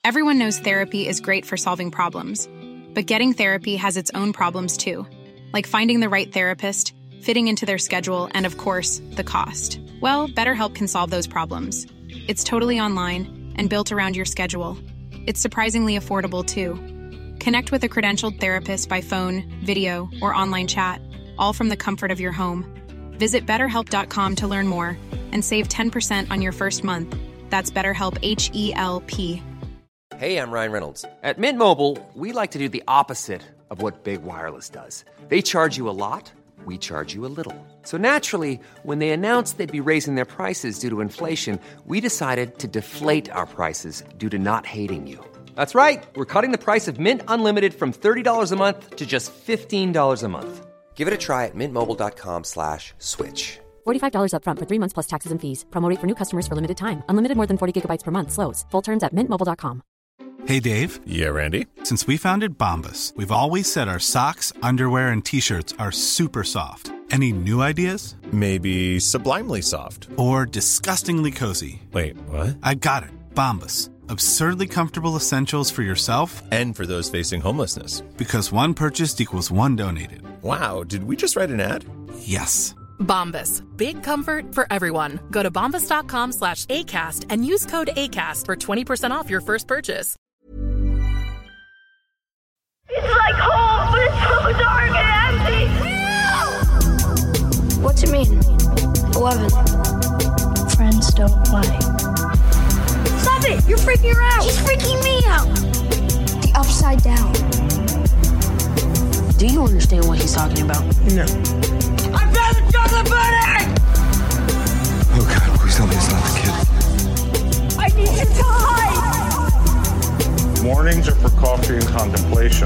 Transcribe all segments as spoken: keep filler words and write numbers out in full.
Everyone knows therapy is great for solving problems, but getting therapy has its own problems too, like finding the right therapist, fitting into their schedule, and of course, the cost. Well, BetterHelp can solve those problems. It's totally online and built around your schedule. It's surprisingly affordable too. Connect with a credentialed therapist by phone, video, or online chat, all from the comfort of your home. Visit better help dot com to learn more and save ten percent on your first month. That's BetterHelp, H E L P. Hey, I'm Ryan Reynolds. At Mint Mobile, we like to do the opposite of what Big Wireless does. They charge you a lot, we charge you a little. So naturally, when they announced they'd be raising their prices due to inflation, we decided to deflate our prices due to not hating you. That's right. We're cutting the price of Mint Unlimited from thirty dollars a month to just fifteen dollars a month. Give it a try at mintmobile.com slash switch. forty-five dollars up front for three months plus taxes and fees. Promo rate for new customers for limited time. Unlimited more than forty gigabytes per month slows. Full terms at mint mobile dot com. Hey, Dave. Yeah, Randy. Since we founded Bombas, we've always said our socks, underwear, and T-shirts are super soft. Any new ideas? Maybe sublimely soft. Or disgustingly cozy. Wait, what? I got it. Bombas. Absurdly comfortable essentials for yourself and for those facing homelessness. Because one purchased equals one donated. Wow, did we just write an ad? Yes. Bombas. Big comfort for everyone. Go to bombas.com slash ACAST and use code ACAST for twenty percent off your first purchase. It's like home, but it's so dark and empty. What's it mean? Eleven. Friends don't play. Stop it! You're freaking her out! She's freaking me out! The upside down. Do you understand what he's talking about? No. I found the chocolate bunny! Oh God, please tell me it's not the kid. I need you to hide! Mornings are for coffee and contemplation.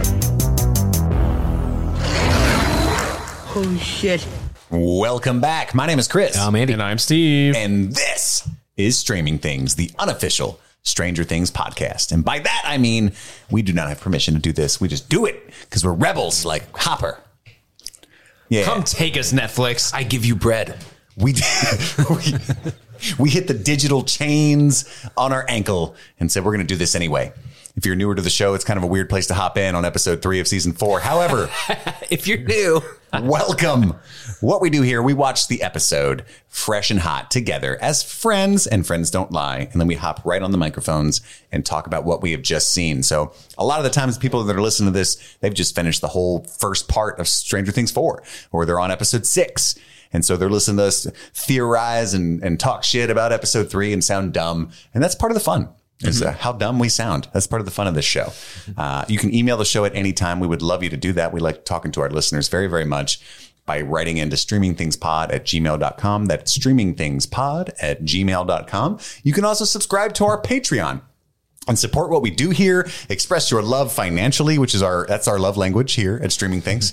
Holy shit. Welcome back. My name is Chris. I'm Andy. And I'm Steve. And this is Streaming Things, the unofficial Stranger Things podcast. And by that, I mean, we do not have permission to do this. We just do it because we're rebels like Hopper. Yeah. Come take us, Netflix. I give you bread. We, we, we hit the digital chains on our ankle and said, we're going to do this anyway. If you're newer to the show, it's kind of a weird place to hop in on episode three of season four. However, if you're new, welcome. What we do here, we watch the episode fresh and hot together as friends, and friends don't lie. And then we hop right on the microphones and talk about what we have just seen. So a lot of the times people that are listening to this, they've just finished the whole first part of Stranger Things four, or they're on episode six. And so they're listening to us theorize and, and talk shit about episode three and sound dumb. And that's part of the fun. Is uh, how dumb we sound. That's part of the fun of this show. Uh, you can email the show at any time. We would love you to do that. We like talking to our listeners very, very much by writing into streamingthingspod at gmail dot com. That's streamingthingspod at gmail dot com. You can also subscribe to our Patreon and support what we do here. Express your love financially, which is our, that's our love language here at Streaming Things.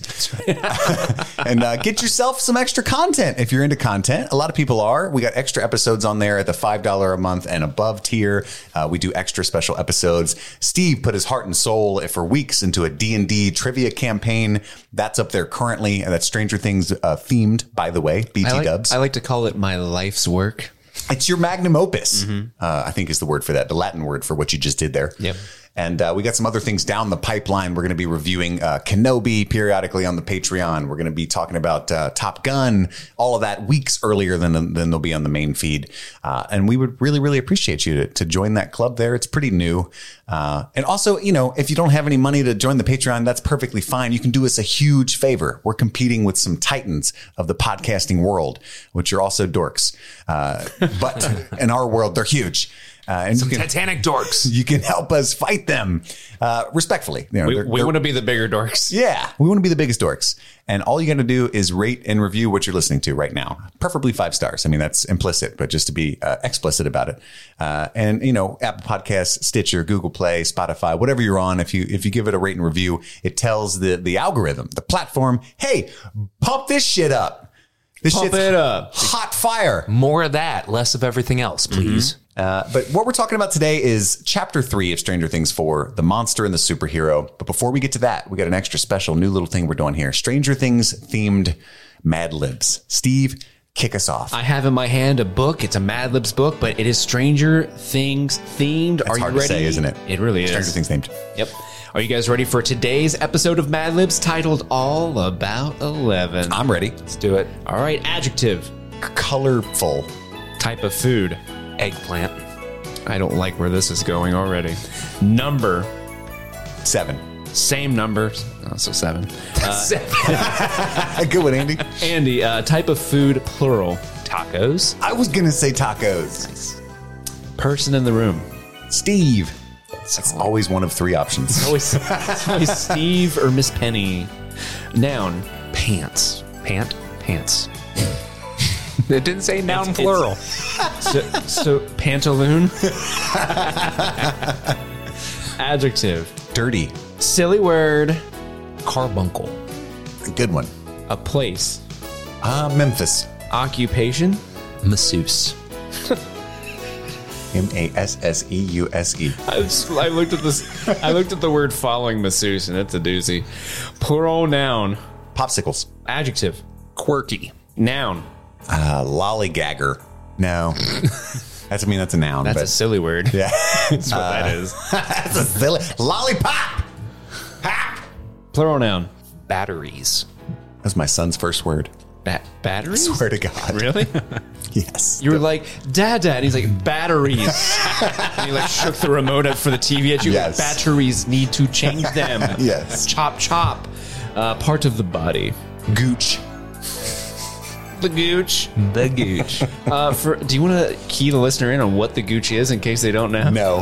And uh, get yourself some extra content if you're into content. A lot of people are. We got extra episodes on there at the five dollars a month and above tier. Uh, we do extra special episodes. Steve put his heart and soul for weeks into a D and D trivia campaign. That's up there currently. And that's Stranger Things uh, themed, by the way, B T I like, dubs. I like to call it my life's work. It's your magnum opus, mm-hmm. uh, I think is the word for that, the Latin word for what you just did there. Yep. And uh, we got some other things down the pipeline. We're going to be reviewing uh, Kenobi periodically on the Patreon. We're going to be talking about uh, Top Gun, all of that weeks earlier than than they'll be on the main feed. Uh, and we would really, really appreciate you to, to join that club there. It's pretty new. Uh, and also, you know, if you don't have any money to join the Patreon, that's perfectly fine. You can do us a huge favor. We're competing with some titans of the podcasting world, which are also dorks. Uh, but in our world, they're huge. Uh, and Some you can, Titanic dorks. You can help us fight them uh, respectfully. You know, we they're, we they're, want to be the bigger dorks. Yeah, we want to be the biggest dorks. And all you got to do is rate and review what you're listening to right now. Preferably five stars. I mean, that's implicit, but just to be uh, explicit about it. Uh, and, you know, Apple Podcasts, Stitcher, Google Play, Spotify, whatever you're on, if you if you give it a rate and review, it tells the, the algorithm, the platform, hey, pump this shit up. This Pump shit's it up. Hot fire. More of that, less of everything else, please. Mm-hmm. Uh, but what we're talking about today is chapter three of Stranger Things four, The Monster and the Superhero. But before we get to that, we got an extra special new little thing we're doing here. Stranger Things themed Mad Libs. Steve, kick us off. I have in my hand a book. It's a Mad Libs book, but it is Stranger Things themed. That's Are hard you ready? to say, isn't it? It really is. Stranger Things themed. Yep. Are you guys ready for today's episode of Mad Libs titled All About eleven? I'm ready. Let's do it. All right, adjective. Colorful. Type of food. Eggplant. I don't like where this is going already. Number. Seven. Same number. Oh, so seven. Uh, Good one, Andy. Andy, uh, type of food, plural. Tacos. I was going to say tacos. Nice. Person in the room. Steve. That's always one of three options. It's always, it's always Steve or Miss Penny. Noun. Pants. Pant. Pants. It didn't say noun it's, plural. It's, so, so pantaloon. Adjective. Dirty. Silly word. Carbuncle. Good one. A place. Uh, Memphis. Occupation. Masseuse. M A S S E U S E. I, was, I looked at this. I looked at the word following masseuse, and it's a doozy. Plural noun. Popsicles. Adjective. Quirky. Noun. Uh, lollygagger. No. That's, I mean, that's a noun. That's but, a silly word. Yeah. That's what uh, that is. That's a silly. Lollipop. Ha! Plural noun. Batteries. That's my son's first word. Ba- batteries? I swear to God. Really? Yes. You were like, Dad, Dad. He's like, batteries. And he like shook the remote up for the T V at you. Yes. Like, batteries, need to change them. Yes. Chop, chop. Uh, part of the body. Gooch. The gooch. The gooch. Uh, for, do you want to key the listener in on what the gooch is in case they don't know? No.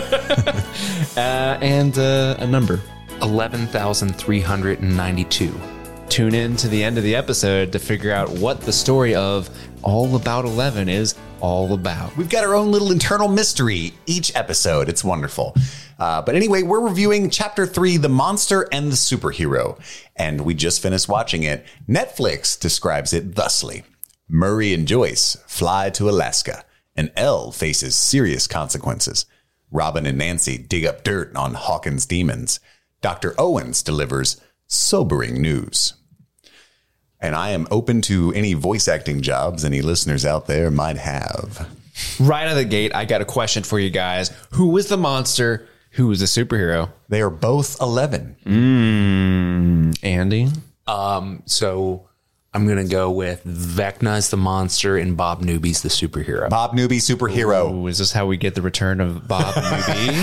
uh, and uh, a number. eleven thousand three hundred ninety-two. Tune in to the end of the episode to figure out what the story of All About eleven is all about. We've got our own little internal mystery each episode. It's wonderful. Uh, but anyway, we're reviewing Chapter three, The Monster and the Superhero. And we just finished watching it. Netflix describes it thusly. Murray and Joyce fly to Alaska, and Elle faces serious consequences. Robin and Nancy dig up dirt on Hawkins' demons. Doctor Owens delivers sobering news. And I am open to any voice acting jobs any listeners out there might have. Right out of the gate, I got a question for you guys. Who was the monster? Who was the superhero? They are both eleven. Mm, Andy? Um, so I'm going to go with Vecna's the monster and Bob Newby's the superhero. Bob Newby, superhero. Ooh, is this how we get the return of Bob Newby?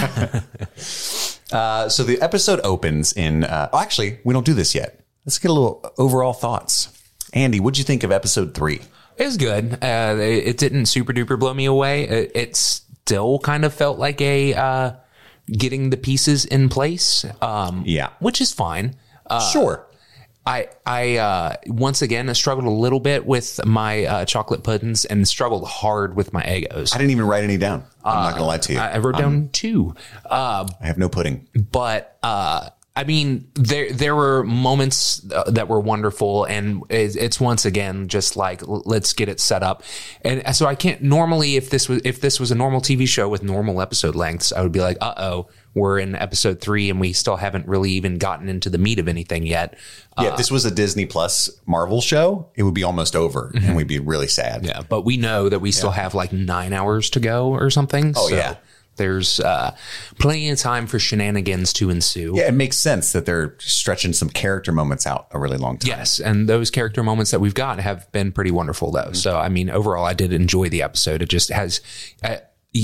uh, so the episode opens in... Uh, oh, actually, we don't do this yet. Let's get a little overall thoughts. Andy, what'd you think of episode three? It was good. Uh, it, it didn't super duper blow me away. It, it still kind of felt like a uh, getting the pieces in place. Um, yeah, which is fine. Uh, sure. I I uh, once again I struggled a little bit with my uh, chocolate puddings and struggled hard with my Eggos. I didn't even write any down. I'm uh, not gonna lie to you. I, I wrote down um, two. Uh, I have no pudding, but. Uh, I mean, there there were moments that were wonderful, and it's once again just like let's get it set up. And so I can't normally if this was if this was a normal T V show with normal episode lengths, I would be like, uh oh, we're in episode three and we still haven't really even gotten into the meat of anything yet. Yeah, uh, if this was a Disney Plus Marvel show, it would be almost over, mm-hmm. and we'd be really sad. Yeah, but we know that we still yeah. have like nine hours to go or something. Oh so. yeah. There's uh, plenty of time for shenanigans to ensue. Yeah, it makes sense that they're stretching some character moments out a really long time. Yes, and those character moments that we've got have been pretty wonderful, though. Mm-hmm. So, I mean, overall, I did enjoy the episode. It just has uh,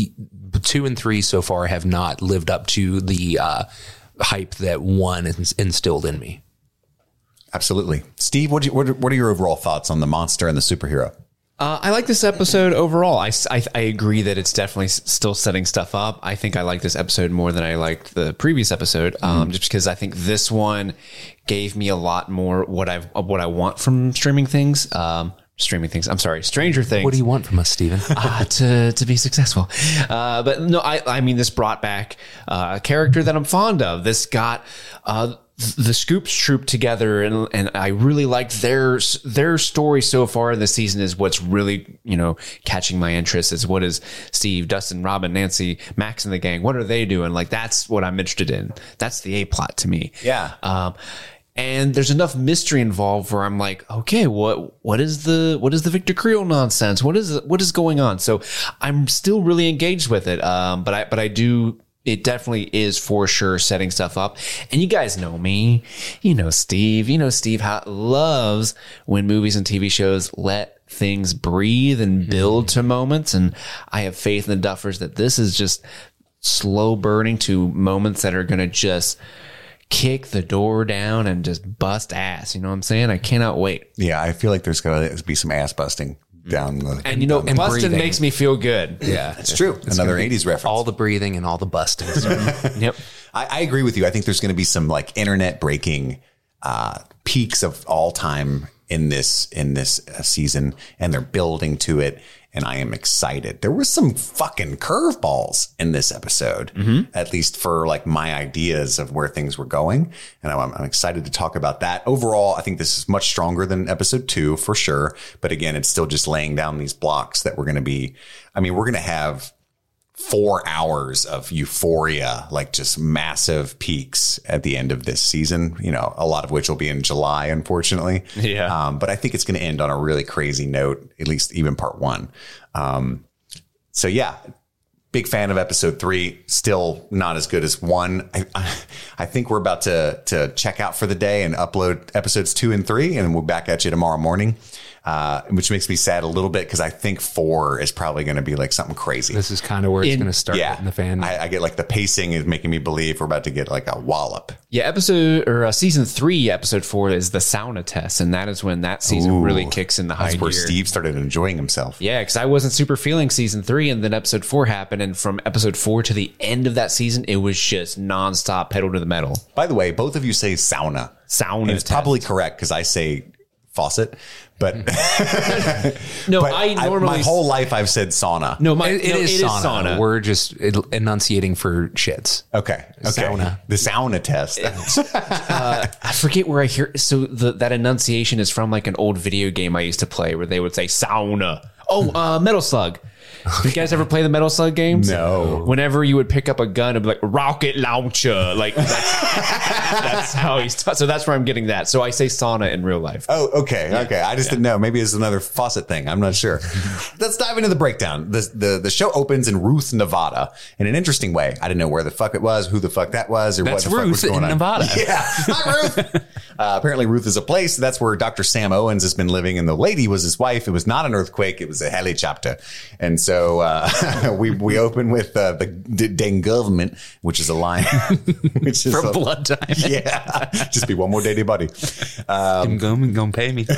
two and three so far have not lived up to the uh, hype that one ins- instilled in me. Absolutely. Steve, what, you, what, what are your overall thoughts on the monster and the superhero? Uh, I like this episode overall. I, I, I agree that it's definitely s- still setting stuff up. I think I like this episode more than I liked the previous episode, um, mm-hmm. just because I think this one gave me a lot more what I what I want from streaming things. Um, streaming things. I'm sorry, Stranger Things. What do you want from us, Steven? uh, to to be successful. Uh, but no, I I mean this brought back uh, a character that I'm fond of. This got. Uh, the Scoops troop together, and and I really liked their their story so far in the season is what's really, you know, catching my interest is what is Steve, Dustin, Robin, Nancy, Max and the gang, what are they doing? Like, that's what I'm interested in. That's the A plot to me. Yeah. Um, And there's enough mystery involved where I'm like, okay, what what is the what is the Victor Creel nonsense? What is what is going on? So I'm still really engaged with it. Um, but I but I do. It definitely is for sure setting stuff up. And you guys know me. You know Steve. You know Steve how loves when movies and T V shows let things breathe and build to moments. And I have faith in the Duffers that this is just slow burning to moments that are going to just kick the door down and just bust ass. You know what I'm saying? I cannot wait. Yeah, I feel like there's going to be some ass busting down the... And, you know, and busting breathing. makes me feel good. Yeah, it's true. It's Another eighties reference. All the breathing and all the busting. Yep. I, I agree with you. I think there's going to be some like internet breaking uh, peaks of all time in this in this uh, season, and they're building to it. And I am excited. There was some fucking curveballs in this episode, mm-hmm. at least for like my ideas of where things were going. And I'm, I'm excited to talk about that. Overall, I think this is much stronger than episode two for sure. But again, it's still just laying down these blocks that we're going to be, I mean, we're going to have four hours of euphoria, like just massive peaks at the end of this season, you know, a lot of which will be in July, unfortunately. Yeah. Um, but I think it's going to end on a really crazy note, at least even part one. Um, so yeah, big fan of episode three, still not as good as one. I, I, I think we're about to, to check out for the day and upload episodes two and three, and we'll back at you tomorrow morning. Uh, which makes me sad a little bit because I think four is probably going to be like something crazy. This is kind of where it's going to start yeah, hitting the fan. I, I get like the pacing is making me believe we're about to get like a wallop. Yeah, episode or uh, season three, episode four is the sauna test, and that is when that season Ooh, really kicks in the high gear. That's where gear. Steve started enjoying himself. Yeah, because I wasn't super feeling season three, and then episode four happened, and from episode four to the end of that season, it was just nonstop pedal to the metal. By the way, both of you say sauna. Sauna. And it's test. probably correct because I say faucet, but no, but I normally I, my whole life I've said sauna. No, my it, it, no, is, it sauna. is sauna. We're just enunciating for shits. Okay, okay. Sauna. The sauna test. uh, I forget where I hear. So the, that enunciation is from like an old video game I used to play where they would say sauna. Oh, uh, Metal Slug. Did you guys ever play the Metal Slug games? No. Whenever you would pick up a gun, it'd be like rocket launcher. Like that's, that's how he's taught. So that's where I'm getting that. So I say sauna in real life. Oh, okay. Yeah. Okay. I just yeah. didn't know. Maybe it's another faucet thing. I'm not sure. Let's dive into the breakdown. The, the, the show opens in Ruth, Nevada in an interesting way. I didn't know where the fuck it was, who the fuck that was, or that's what the Ruth fuck was going in on. Nevada. Yeah. Not Ruth. Uh, apparently Ruth is a place. That's where Doctor Sam Owens has been living. And the lady was his wife. It was not an earthquake. It was a helicopter. And so, uh, we we open with uh, the, the dang government, which is a line, which is for a, blood diamond. Yeah, just be one more day, buddy. Um, gonna, gonna pay me.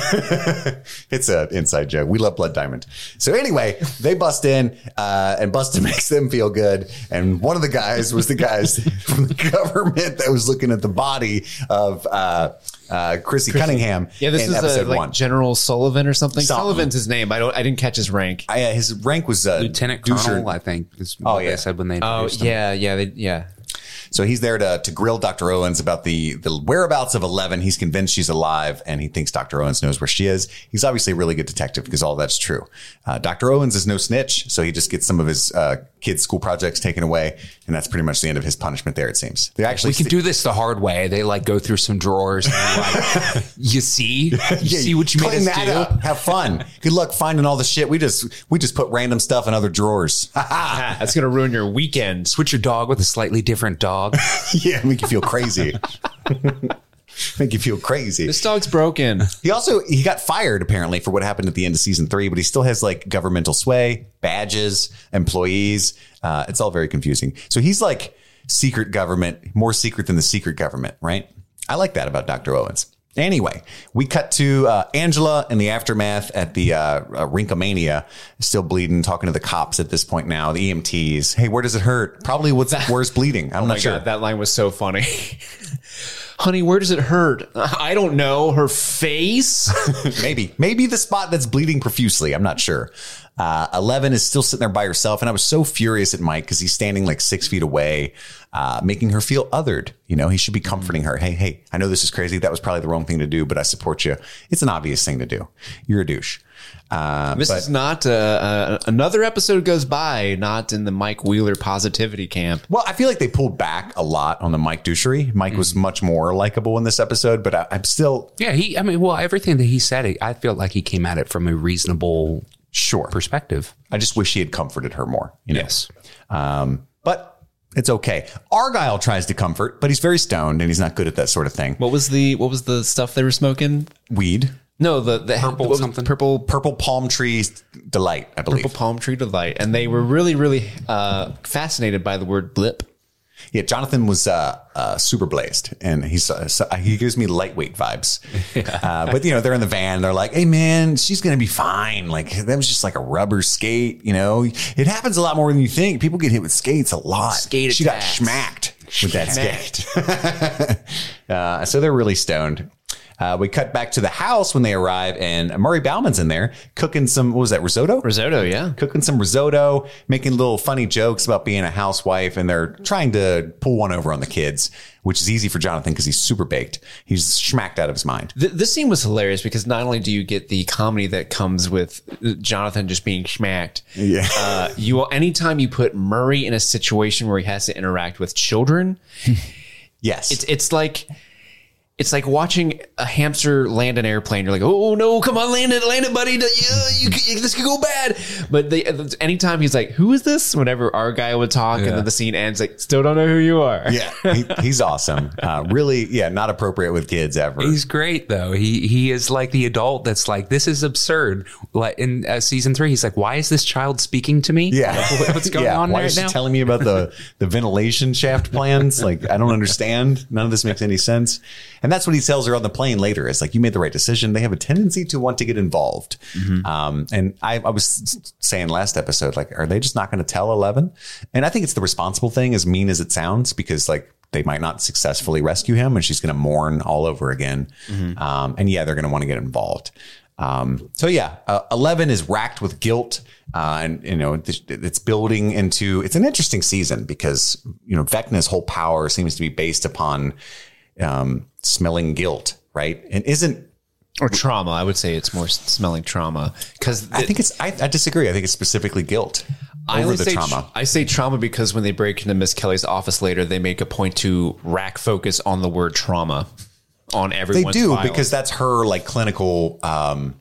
It's an inside joke. We love Blood Diamond. So anyway, they bust in, uh, and Busted makes them feel good. And one of the guys was the guys from the government that was looking at the body of uh, uh, Chrissy, Chrissy Cunningham. Yeah, this in is episode a, like one. General Sullivan or something. something. Sullivan's his name. I don't. I didn't catch his rank. I, uh, his rank was uh, Lieutenant Colonel, I think. Is what oh yeah, they said when they oh introduced him. yeah, yeah, they, yeah. So he's there to, to grill Doctor Owens about the, the whereabouts of Eleven. He's convinced she's alive, and he thinks Doctor Owens knows where she is. He's obviously a really good detective because all that's true. Uh, Doctor Owens is no snitch, so he just gets some of his uh, kids' school projects taken away, and that's pretty much the end of his punishment there, it seems. They actually we can st- do this the hard way. They like go through some drawers and like, you see? You yeah, see what you made us that do? Up. Have fun. Good luck finding all the shit. We just we just put random stuff in other drawers. That's going to ruin your weekend. Switch your dog with a slightly different dog. Yeah, make you feel crazy. Make you feel crazy. This dog's broken. He also, he got fired apparently for what happened at the end of season three, but he still has like governmental sway, badges, employees. Uh, it's all very confusing. So he's like secret government, more secret than the secret government, right? I like that about Doctor Owens. Anyway, we cut to uh, Angela in the aftermath at the uh, uh, Rinkomania, still bleeding, talking to the cops at this point now, the E M Ts. Hey, where does it hurt? Probably what's where's bleeding. I'm oh not my sure. God, that line was so funny. Honey, where does it hurt? I don't know. Her face? Maybe. Maybe the spot that's bleeding profusely. I'm not sure. Uh, Eleven is still sitting there by herself. And I was so furious at Mike because he's standing like six feet away, uh, making her feel othered. You know, he should be comforting her. Hey, hey, I know this is crazy. That was probably the wrong thing to do, but I support you. It's an obvious thing to do. You're a douche. Uh, this but, is not uh, uh, another episode goes by, not in the Mike Wheeler positivity camp. Well, I feel like they pulled back a lot on the Mike douchery. Mike mm. was much more likable in this episode, but I, I'm still. Yeah, he, I mean, well, everything that he said, I feel like he came at it from a reasonable sure perspective. I just wish he had comforted her more. You know? Yes. Um, but it's okay. Argyle tries to comfort, but he's very stoned and he's not good at that sort of thing. What was the, what was the stuff they were smoking? Weed. No, the, the purple something. Purple purple palm tree delight, I believe. Purple palm tree delight. And they were really, really uh, fascinated by the word blip. Yeah, Jonathan was uh, uh, super blazed, and he's uh, so he gives me lightweight vibes. Yeah. Uh, but you know, they're in the van. They're like, "Hey, man, she's gonna be fine. Like that was just like a rubber skate. You know, it happens a lot more than you think. People get hit with skates a lot. Skate she attacks. got schmacked with that skate. uh, so they're really stoned. Uh, we cut back to the house when they arrive, and Murray Bauman's in there cooking some, what was that, risotto? Risotto, yeah. Cooking some risotto, making little funny jokes about being a housewife, and they're trying to pull one over on the kids, which is easy for Jonathan because he's super baked. He's schmacked out of his mind. Th- this scene was hilarious because not only do you get the comedy that comes with Jonathan just being schmacked, yeah. uh, you will, anytime you put Murray in a situation where he has to interact with children, yes, it's it's like... It's like watching a hamster land an airplane. You're like, oh no, come on, land it, land it, buddy. You, you, you, this could go bad. But they, anytime he's like, who is this? Whenever our guy would talk, yeah. and then the scene ends, like, still don't know who you are. Yeah, he, he's awesome. Uh, really, yeah, not appropriate with kids ever. He's great though. He he is like the adult that's like, this is absurd. Like in uh, season three, he's like, why is this child speaking to me? Yeah, like, what's going yeah. on why right is she now? telling me about the the ventilation shaft plans? Like, I don't understand. None of this makes any sense. And that's what he tells her on the plane later. It's like, you made the right decision. They have a tendency to want to get involved. Mm-hmm. Um, and I, I was saying last episode, like, are they just not going to tell Eleven? And I think it's the responsible thing, as mean as it sounds, because like they might not successfully rescue him and she's going to mourn all over again. Mm-hmm. Um, and yeah, they're going to want to get involved. Um, so yeah, uh, Eleven is racked with guilt. Uh, and you know, it's building into, it's an interesting season because, you know, Vecna's whole power seems to be based upon, um, smelling guilt, right? And isn't or trauma. I would say it's more smelling trauma because I think it's. I, I disagree. I think it's specifically guilt I over the say trauma. Tr- I say trauma because when they break into Miss Kelly's office later, they make a point to rack focus on the word trauma on everyone's They do file. because that's her like clinical. Um,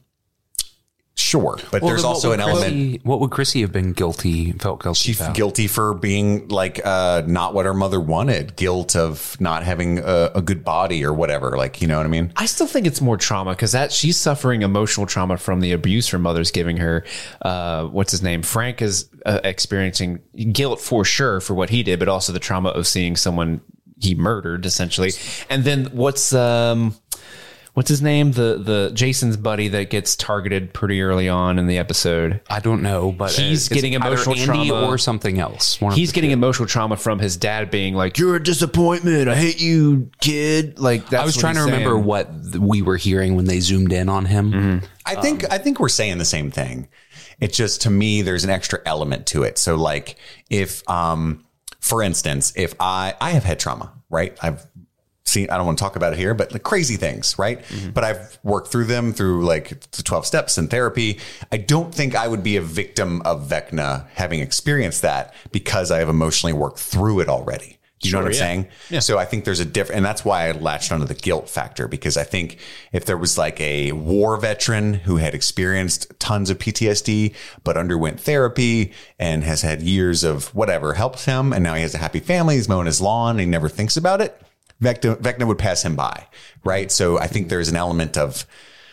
Sure, but well, there's also an Chrissy, element. What would Chrissy have been guilty, felt guilty She's about? guilty for being like uh, not what her mother wanted. Guilt of not having a, a good body or whatever. Like, you know what I mean? I still think it's more trauma because that she's suffering emotional trauma from the abuse her mother's giving her. Uh, what's his name? Frank is uh, experiencing guilt for sure for what he did, but also the trauma of seeing someone he murdered essentially. And then what's um. What's his name? The the Jason's buddy that gets targeted pretty early on in the episode. I don't know, but he's getting emotional Andy trauma or something else. He's getting two. emotional trauma from his dad being like, "You're a disappointment. I hate you, kid." Like that's I was what trying to saying. remember what we were hearing when they zoomed in on him. Mm-hmm. I think um, I think we're saying the same thing. It's just to me, there's an extra element to it. So, like, if, um, for instance, if I I have head trauma, right? I've See, I don't want to talk about it here, but like crazy things, right? Mm-hmm. But I've worked through them through like the twelve steps in therapy. I don't think I would be a victim of Vecna having experienced that because I have emotionally worked through it already. Do you sure, know what I'm yeah. saying? Yeah. So I think there's a different, and that's why I latched onto the guilt factor, because I think if there was like a war veteran who had experienced tons of P T S D, but underwent therapy and has had years of whatever helped him, and now he has a happy family, he's mowing his lawn, and he never thinks about it, Vecna, Vecna would pass him by, right? So I think there's an element of,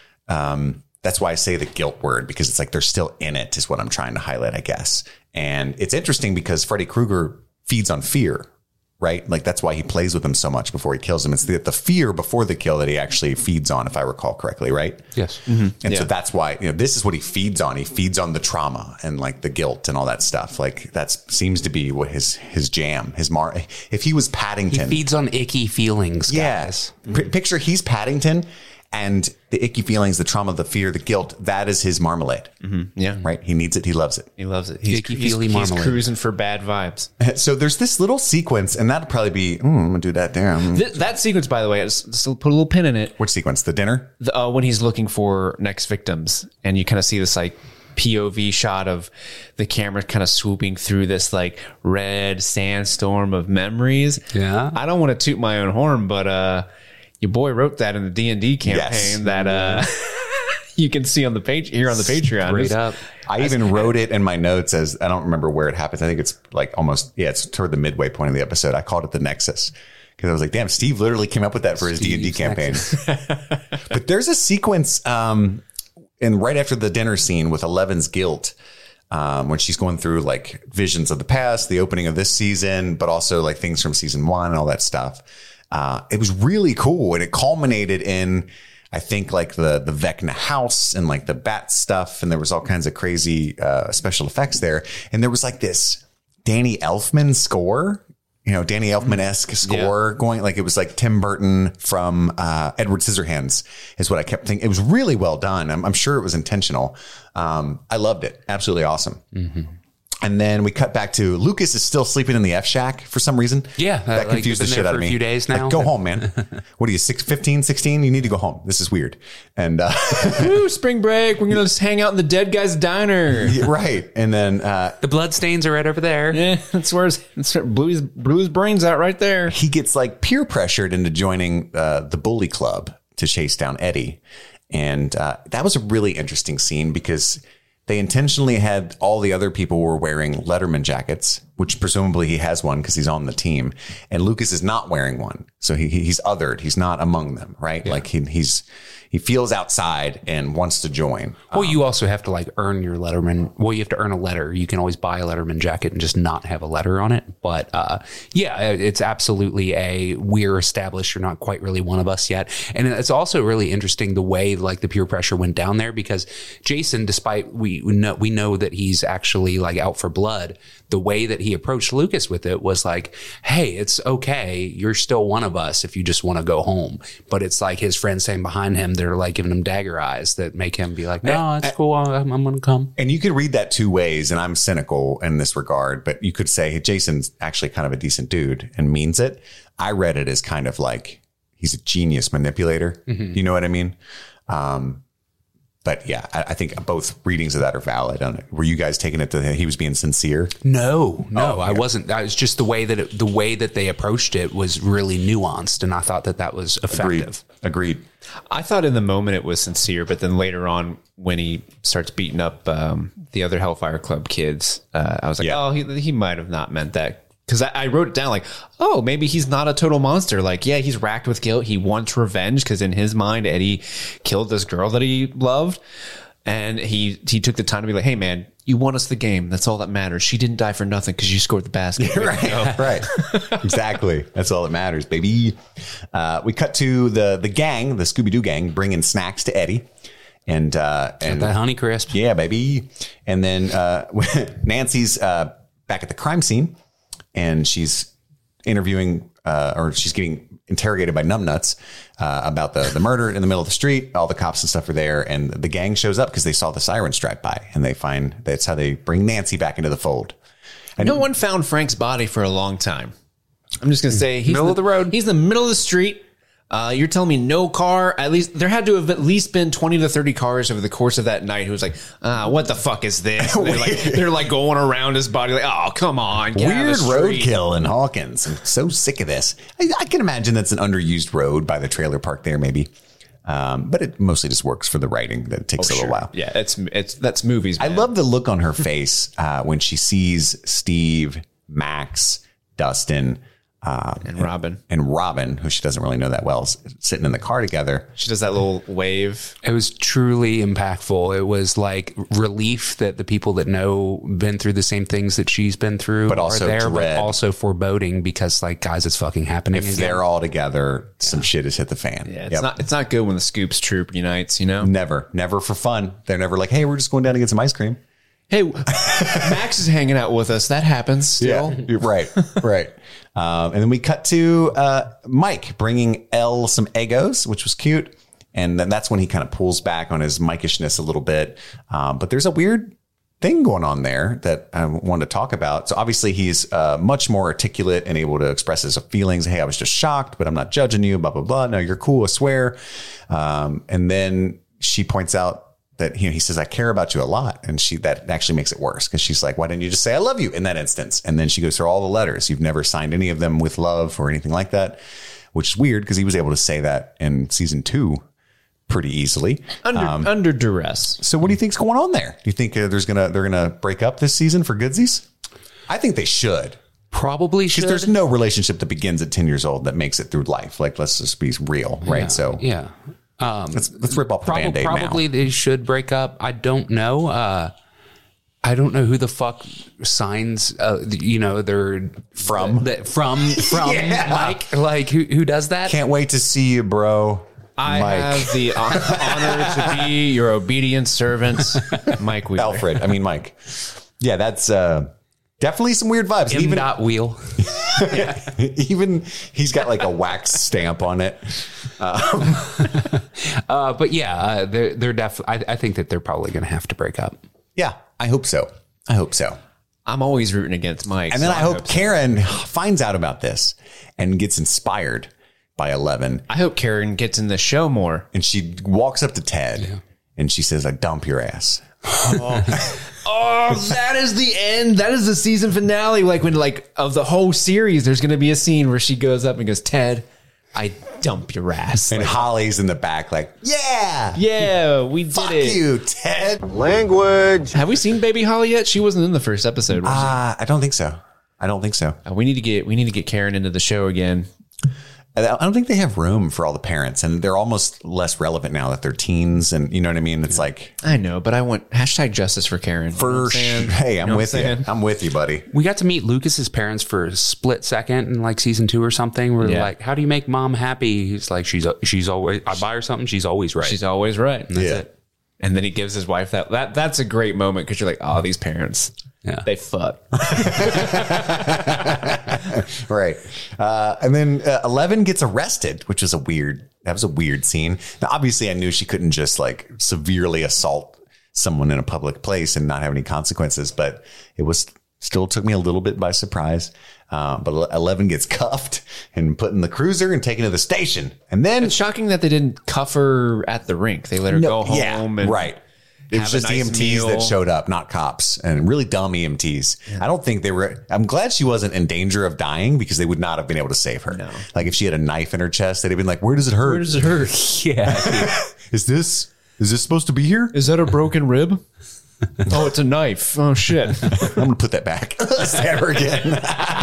um, that's why I say the guilt word, because it's like they're still in it is what I'm trying to highlight, I guess. And it's interesting because Freddy Krueger feeds on fear, right? Like that's why he plays with him so much before he kills him. It's the, the fear before the kill that he actually feeds on, if I recall correctly, right? Yes. Mm-hmm. And yeah. so that's why, you know, this is what he feeds on. He feeds on the trauma and like the guilt and all that stuff. Like that seems to be what his, his jam, his mar, if he was Paddington. He feeds on icky feelings. Yes. Yeah. P- picture he's Paddington And the icky feelings, the trauma, the fear, the guilt, that is his marmalade. Mm-hmm. Yeah. Right? He needs it. He loves it. He loves it. He's, Icky he's, feely he's marmalade. cruising for bad vibes. So there's this little sequence, and that'd probably be, mm, I'm going to do that there. Th- that sequence, by the way, just, just put a little pin in it. Which sequence? The dinner? The, uh, when he's looking for next victims, and you kind of see this like P O V shot of the camera kind of swooping through this like red sandstorm of memories. Yeah. I don't want to toot my own horn, but uh, your boy wrote that in the D and D campaign Yes. that uh, you can see on the page here on the Patreon. Straight up. I even wrote it in my notes as, I don't remember where it happens. I think it's like almost, yeah, it's toward the midway point of the episode. I called it the Nexus. Because I was like, damn, Steve literally came up with that for his D and D campaign. But there's a sequence, um, and right after the dinner scene with Eleven's guilt, um, when she's going through like visions of the past, the opening of this season, but also like things from season one and all that stuff. Uh, it was really cool. And it culminated in, I think, like the, the Vecna house and like the bat stuff. And there was all kinds of crazy, uh, special effects there. And there was like this Danny Elfman score. You know, Danny Elfman-esque score yeah. going, like it was like Tim Burton from uh, Edward Scissorhands is what I kept thinking. It was really well done. I'm, I'm sure it was intentional. Um, I loved it. Absolutely awesome. Mm-hmm. And then we cut back to Lucas is still sleeping in the F Shack for some reason. Yeah. That like confused the shit out of me. A few days now. Like, go home, man. What are you, six, fifteen, sixteen? You need to go home. This is weird. And, uh, Ooh, spring break. We're going to just hang out in the dead guy's diner. Yeah, right. And then, uh, the blood stains are right over there. Yeah. That's where, that's where blew his, blew his brains out right there. He gets like peer pressured into joining, uh, the bully club to chase down Eddie. And, uh, that was a really interesting scene because they intentionally had all the other people were wearing Letterman jackets, which presumably he has one because he's on the team. And Lucas is not wearing one. So he, he's othered. He's not among them, right? Yeah. Like he, he's, he feels outside and wants to join. Well, um, you also have to like earn your Letterman. Well, you have to earn a letter. You can always buy a Letterman jacket and just not have a letter on it. But uh, yeah, it's absolutely a we're established. You're not quite really one of us yet. And it's also really interesting the way like the peer pressure went down there because Jason, despite we know, we know that he's actually like out for blood, the way that he approached Lucas with it was like, hey, it's okay. You're still one of us if you just want to go home. But it's like his friends saying behind him, they're like giving him dagger eyes that make him be like, no, it's cool. I'm, I'm going to come. And you could read that two ways. And I'm cynical in this regard, but you could say, hey, Jason's actually kind of a decent dude and means it. I read it as kind of like he's a genius manipulator. Mm-hmm. You know what I mean? Um, But yeah, I, I think both readings of that are valid. I don't know. Were you guys taking it that he was being sincere? No, no, oh, I yeah. wasn't. That was just the way that it, the way that they approached it was really nuanced, and I thought that that was effective. Agreed. Agreed. I thought in the moment it was sincere, but then later on when he starts beating up um, the other Hellfire Club kids, uh, I was like, yeah. oh, he, he might have not meant that. Because I, I wrote it down like, oh, maybe he's not a total monster. Like, yeah, he's racked with guilt. He wants revenge because in his mind, Eddie killed this girl that he loved. And he he took the time to be like, hey, man, you won us the game. That's all that matters. She didn't die for nothing because you scored the basket. right. right. Exactly. That's all that matters, baby. Uh, we cut to the the gang, the Scooby-Doo gang, bringing snacks to Eddie. And, uh, and that Honey Crisp. Yeah, baby. And then uh, Nancy's uh, back at the crime scene. And she's interviewing, uh, or she's getting interrogated by numbnuts uh, about the, the murder in the middle of the street. All the cops and stuff are there. And the gang shows up because they saw the sirens drive by. And they find that's how they bring Nancy back into the fold. And no one found Frank's body for a long time. I'm just going to say he's middle the, of the road. He's in the middle of the street. Uh, you're telling me no car, at least there had to have at least been twenty to thirty cars over the course of that night who was like, ah, what the fuck is this? They're like, they're like going around his body like, oh, come on. Weird roadkill in Hawkins. I'm so sick of this. I, I can imagine that's an underused road by the trailer park there, maybe. Um, but it mostly just works for the writing that it takes oh, a little sure. while. Yeah, it's, it's, that's movies, man. I love the look on her face uh, when she sees Steve, Max, Dustin, Uh, and Robin and Robin, who she doesn't really know that well, sitting in the car together. She does that little wave. It was truly impactful. It was like relief that the people that know been through the same things that she's been through but also are there, dread. but also foreboding because like, guys, it's fucking happening. If again. they're all together, some shit has hit the fan. Yeah, it's yep. not it's not good when the Scoops troop unites, you know? Never, never for fun. They're never like, hey, we're just going down to get some ice cream. Hey, Max is hanging out with us. That happens still. Yeah, right, right. Um, and then we cut to uh, Mike bringing Elle some Eggos, which was cute. And then that's when he kind of pulls back on his Mike-ishness a little bit. Um, but there's a weird thing going on there that I wanted to talk about. So obviously he's uh, much more articulate and able to express his feelings. Hey, I was just shocked, but I'm not judging you, blah, blah, blah. No, you're cool, I swear. Um, and then she points out that, you know, he says, I care about you a lot. And she, that actually makes it worse because she's like, why didn't you just say, I love you in that instance? And then she goes through all the letters. You've never signed any of them with love or anything like that, which is weird because he was able to say that in season two pretty easily. Under, um, under duress. So what do you think's going on there? Do you think uh, there's going to, they're going to break up this season for goodsies? I think they should. Probably should. Because there's no relationship that begins at ten years old that makes it through life. Like, let's just be real, right? Yeah, so yeah. Um, let's let's rip off the prob- Band-Aid Probably now. they should break up. I don't know. Uh, I don't know who the fuck signs. Uh, you know, they're from the, from from yeah. Mike. Like who who does that? Can't wait to see you, bro. I Mike. have the honor to be your obedient servant, Mike Wheeler. Alfred. I mean, Mike. Yeah, that's uh, definitely some weird vibes. M. Even Dot wheel. even he's got like a wax stamp on it. Um, uh, but yeah, uh, they're they're definitely. I, I think that they're probably going to have to break up. Yeah, I hope so. I hope so. I'm always rooting against Mike. And then so I hope, hope Karen so. finds out about this and gets inspired by Eleven. I hope Karen gets in the show more. And she walks up to Ted yeah. and she says, I dump your ass. Oh. Oh, that is the end. That is the season finale. Like when, like, of the whole series, there's going to be a scene where she goes up and goes, Ted, I dump your ass. And like, Holly's in the back, like, yeah, yeah, we did fuck it. you, Ted. Language. Have we seen Baby Holly yet? She wasn't in the first episode. Was uh, I don't think so. I don't think so. Uh, we need to get we need to get Karen into the show again. I don't think they have room for all the parents, and they're almost less relevant now that they're teens, and you know what I mean? It's yeah. like, I know, but I want hashtag justice for Karen. For you know hey, I'm you know with you. I'm with you, buddy. We got to meet Lucas's parents for a split second in like season two or something. We're yeah. like, how do you make mom happy? He's like, she's she's always, I buy her something, she's always right. She's always right. And that's yeah. it. And then he gives his wife that. That that's a great moment because you're like, oh, these parents. Yeah. They fuck. Right. Uh, and then uh, Eleven gets arrested, which is a weird, that was a weird scene. Now, obviously I knew she couldn't just like severely assault someone in a public place and not have any consequences, but it was still took me a little bit by surprise. Uh, but Eleven gets cuffed and put in the cruiser and taken to the station. And then it's shocking that they didn't cuff her at the rink. They let her no, go home. Yeah, and right. It was just nice E M Ts meal. that showed up, not cops, and really dumb E M Ts. Yeah. I don't think they were. I'm glad she wasn't in danger of dying because they would not have been able to save her. No. Like if she had a knife in her chest, they'd have been like, "Where does it hurt? Where does it hurt? Yeah. Is this is this supposed to be here? Is that a broken rib? Oh, it's a knife. Oh shit! I'm gonna put that back. Stab her again.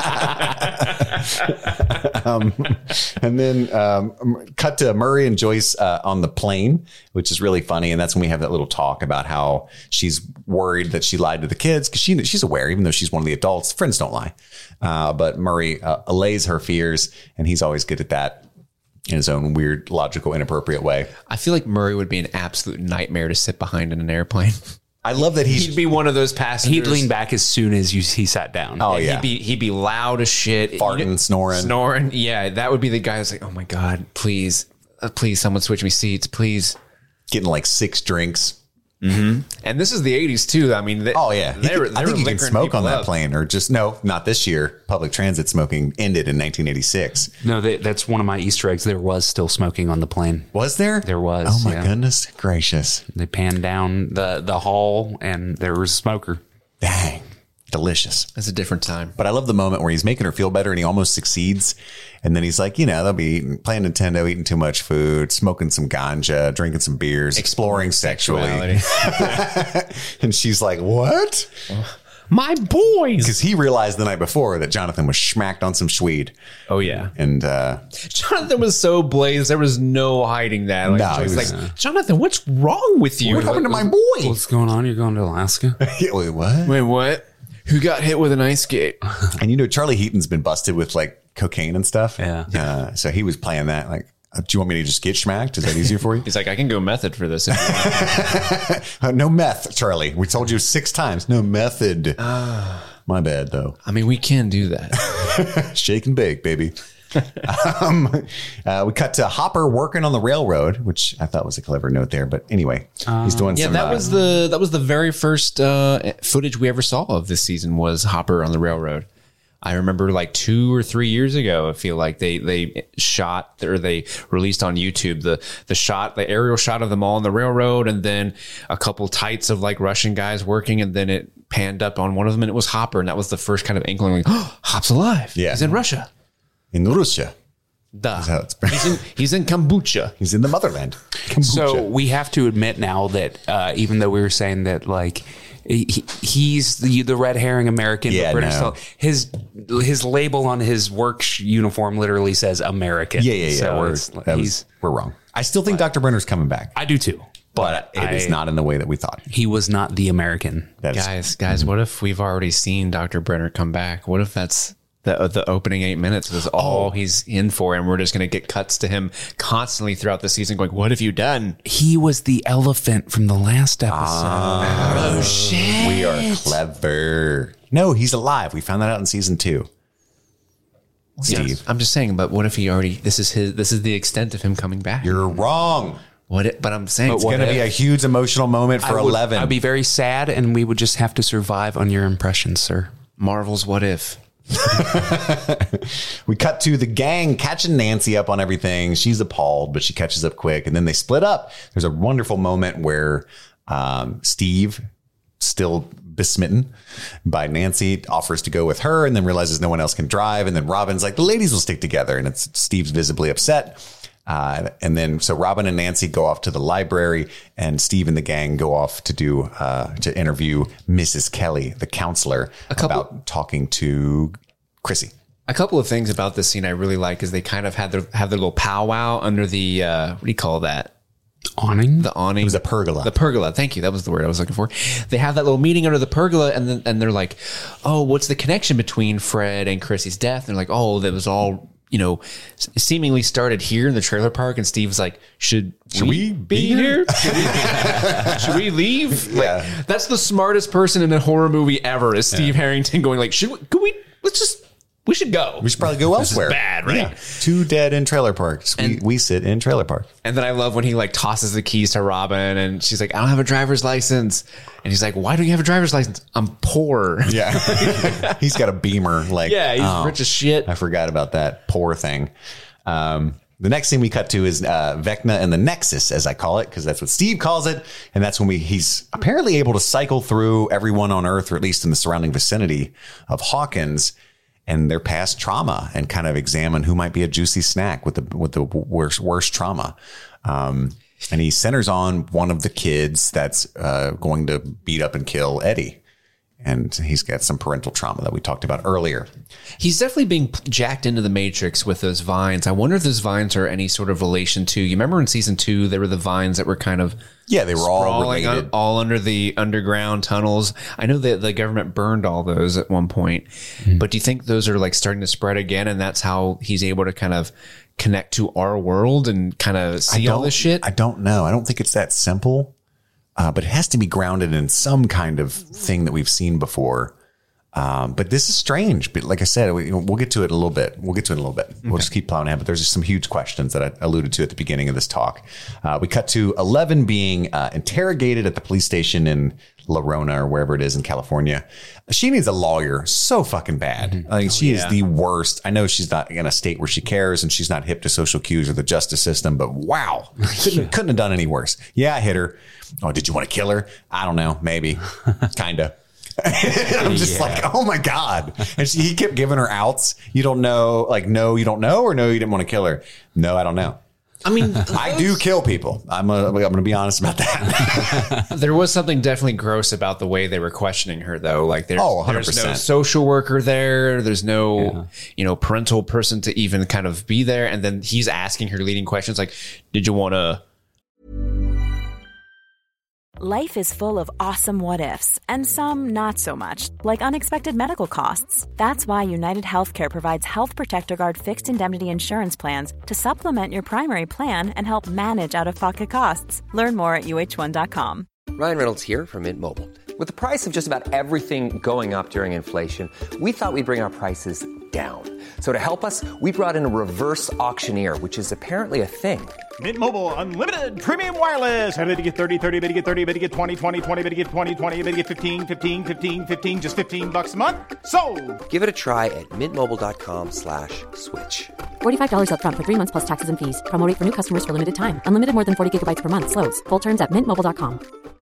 um, and then um, cut to Murray and Joyce uh, on the plane, which is really funny. And that's when we have that little talk about how she's worried that she lied to the kids because she she's aware, even though she's one of the adults. Friends don't lie. Uh, but Murray uh, allays her fears, and he's always good at that in his own weird, logical, inappropriate way. I feel like Murray would be an absolute nightmare to sit behind in an airplane. I love that he's, he'd be one of those passengers. He'd lean back as soon as you, he sat down. Oh, yeah. He'd be, he'd be loud as shit. Farting, you know, snoring. Snoring. Yeah, that would be the guy who's like, oh my God, please, uh, please, someone switch me seats, please. Getting like six drinks. Mm-hmm. And this is the eighties too. I mean, they, oh yeah, they can, were, they I think you can smoke on that up. plane, or just no, not this year. Public transit smoking ended in nineteen eighty-six. No, they, that's one of my Easter eggs. There was still smoking on the plane. Was there? There was. Oh my yeah. goodness gracious! They panned down the the hall, and there was a smoker. Dang. Delicious. It's a different time. But I love the moment where he's making her feel better and he almost succeeds. And then he's like, you know, they'll be eating, playing Nintendo, eating too much food, smoking some ganja, drinking some beers, exploring sexually. And she's like, what? My boys. Because he realized the night before that Jonathan was schmacked on some Swede. Oh, yeah. And uh, Jonathan was so blazed. There was no hiding that. Like, no, he was like, uh, Jonathan, what's wrong with you? What happened to my boy? What's going on? You're going to Alaska? Wait, what? Wait, what? Who got hit with an ice skate? And you know, Charlie Heaton's been busted with like cocaine and stuff. Yeah. Uh, so he was playing that like, do you want me to just get schmacked? Is that easier for you? He's like, I can go method for this. If you want. uh, no meth, Charlie. We told you six times. No method. Uh, My bad, though. I mean, we can do that. Shake and bake, baby. um, uh, we cut to Hopper working on the railroad, which I thought was a clever note there. But anyway, uh, he's doing yeah, some... that uh, was the that was the very first uh, footage we ever saw of this season was Hopper on the railroad. I remember like two or three years ago, I feel like they they shot or they released on YouTube the the shot, the aerial shot of them all on the railroad, and then a couple tights of like Russian guys working, and then it panned up on one of them, and it was Hopper, and that was the first kind of inkling, like, oh, Hop's alive. Yeah, he's in Russia. In Russia. Duh. He's in he's in kombucha. He's in the motherland. Kombucha. So we have to admit now that uh, even though we were saying that like. He, he's the the red herring American, yeah, British. No. His his label on his work uniform literally says American. Yeah, yeah, yeah. So we're, it's, that he's, was, we're wrong. I still think Doctor Brenner's coming back. I do too, but, but it I, is not in the way that we thought. He was not the American. That's, guys, guys, mm-hmm. What if we've already seen Doctor Brenner come back? What if that's the the opening eight minutes is all oh. he's in for, and we're just going to get cuts to him constantly throughout the season going, what have you done? He was the elephant from the last episode. Oh, oh shit. We are clever. No, he's alive. We found that out in season two. Steve. Yes, I'm just saying, but what if he already, this is his, this is the extent of him coming back. You're wrong. What? It, but I'm saying but it's going to be a huge emotional moment for I would, eleven. I'd be very sad, and we would just have to survive on your impressions, sir. Marvel's What If. We cut to the gang catching Nancy up on everything. She's appalled, but she catches up quick, and then they split up. There's a wonderful moment where um, Steve, still besmitten by Nancy, offers to go with her, and then realizes no one else can drive. And then Robin's like, the ladies will stick together, and it's Steve's visibly upset. Uh, and then so Robin and Nancy go off to the library, and Steve and the gang go off to do uh, to interview Missus Kelly, the counselor, a couple, about talking to Chrissy. A couple of things about this scene I really like is they kind of had their have their little powwow under the uh, what do you call that? Awning? The awning. It was a pergola. The pergola. Thank you. That was the word I was looking for. They have that little meeting under the pergola, and then and they're like, "Oh, what's the connection between Fred and Chrissy's death?" And they're like, "Oh, that was all." You know, seemingly started here in the trailer park, and Steve's like, "Should, should we, we be here? Should we, should we leave?" Yeah, like, that's the smartest person in a horror movie ever. Is Steve yeah. Harrington going like, "Should we? Could we? Let's just." We should go. We should probably go elsewhere. This is bad, right? Yeah. Two dead in trailer parks. And, we, we sit in trailer park. And then I love when he like tosses the keys to Robin, and she's like, "I don't have a driver's license." And he's like, "Why don't you have a driver's license?" "I'm poor." Yeah. He's got a Beamer. Like, yeah, he's oh, rich as shit. I forgot about that poor thing. Um, the next thing we cut to is uh, Vecna and the Nexus, as I call it, because that's what Steve calls it. And that's when we he's apparently able to cycle through everyone on Earth, or at least in the surrounding vicinity of Hawkins, and their past trauma, and kind of examine who might be a juicy snack with the with the worst worst trauma. Um, and he centers on one of the kids that's uh, going to beat up and kill Eddie. And he's got some parental trauma that we talked about earlier. He's definitely being jacked into the Matrix with those vines. I wonder if those vines are any sort of relation to, you remember in season two, there were the vines that were kind of Yeah, they were all related. On, all under the underground tunnels. I know that the government burned all those at one point, mm-hmm. but do you think those are like starting to spread again, and that's how he's able to kind of connect to our world and kind of see all this shit? I don't know. I don't think it's that simple, uh, but it has to be grounded in some kind of thing that we've seen before. Um, but this is strange. But like I said, we, we'll get to it a little bit. We'll get to it in a little bit. We'll okay. just keep plowing ahead. But there's just some huge questions that I alluded to at the beginning of this talk. Uh, we cut to Eleven being uh, interrogated at the police station in La Rona, or wherever it is in California. She needs a lawyer so fucking bad. Mm-hmm. I mean, oh, she yeah. is the worst. I know she's not in a state where she cares, and she's not hip to social cues or the justice system, but wow, couldn't, yeah. couldn't have done any worse. Yeah, I hit her. Oh, did you want to kill her? I don't know. Maybe. Kind of. I'm just yeah. like, oh my God. And she, he kept giving her outs. You don't know, like, no, you don't know, or no, you didn't want to kill her. No, I don't know. I mean, I do kill people. I'm a, I'm going to be honest about that. There was something definitely gross about the way they were questioning her, though. Like, there's, oh, one hundred percent. There's no social worker there. There's no, yeah. you know, parental person to even kind of be there. And then he's asking her leading questions like, did you want to? Life is full of awesome what ifs, and some not so much, like unexpected medical costs. That's why United Healthcare provides Health Protector Guard fixed indemnity insurance plans to supplement your primary plan and help manage out-of-pocket costs. Learn more at U H one dot com. Ryan Reynolds here from Mint Mobile. With the price of just about everything going up during inflation, we thought we'd bring our prices down. So to help us, we brought in a reverse auctioneer, which is apparently a thing. Mint Mobile Unlimited Premium Wireless. How to get thirty, thirty, how to get thirty, how to get twenty, twenty, twenty, how to get twenty, twenty, how to get fifteen, fifteen, fifteen, fifteen, just fifteen bucks a month? Sold! Give it a try at mintmobile.com slash switch. forty-five dollars up front for three months plus taxes and fees. Promo rate for new customers for limited time. Unlimited more than forty gigabytes per month. Slows full terms at mint mobile dot com.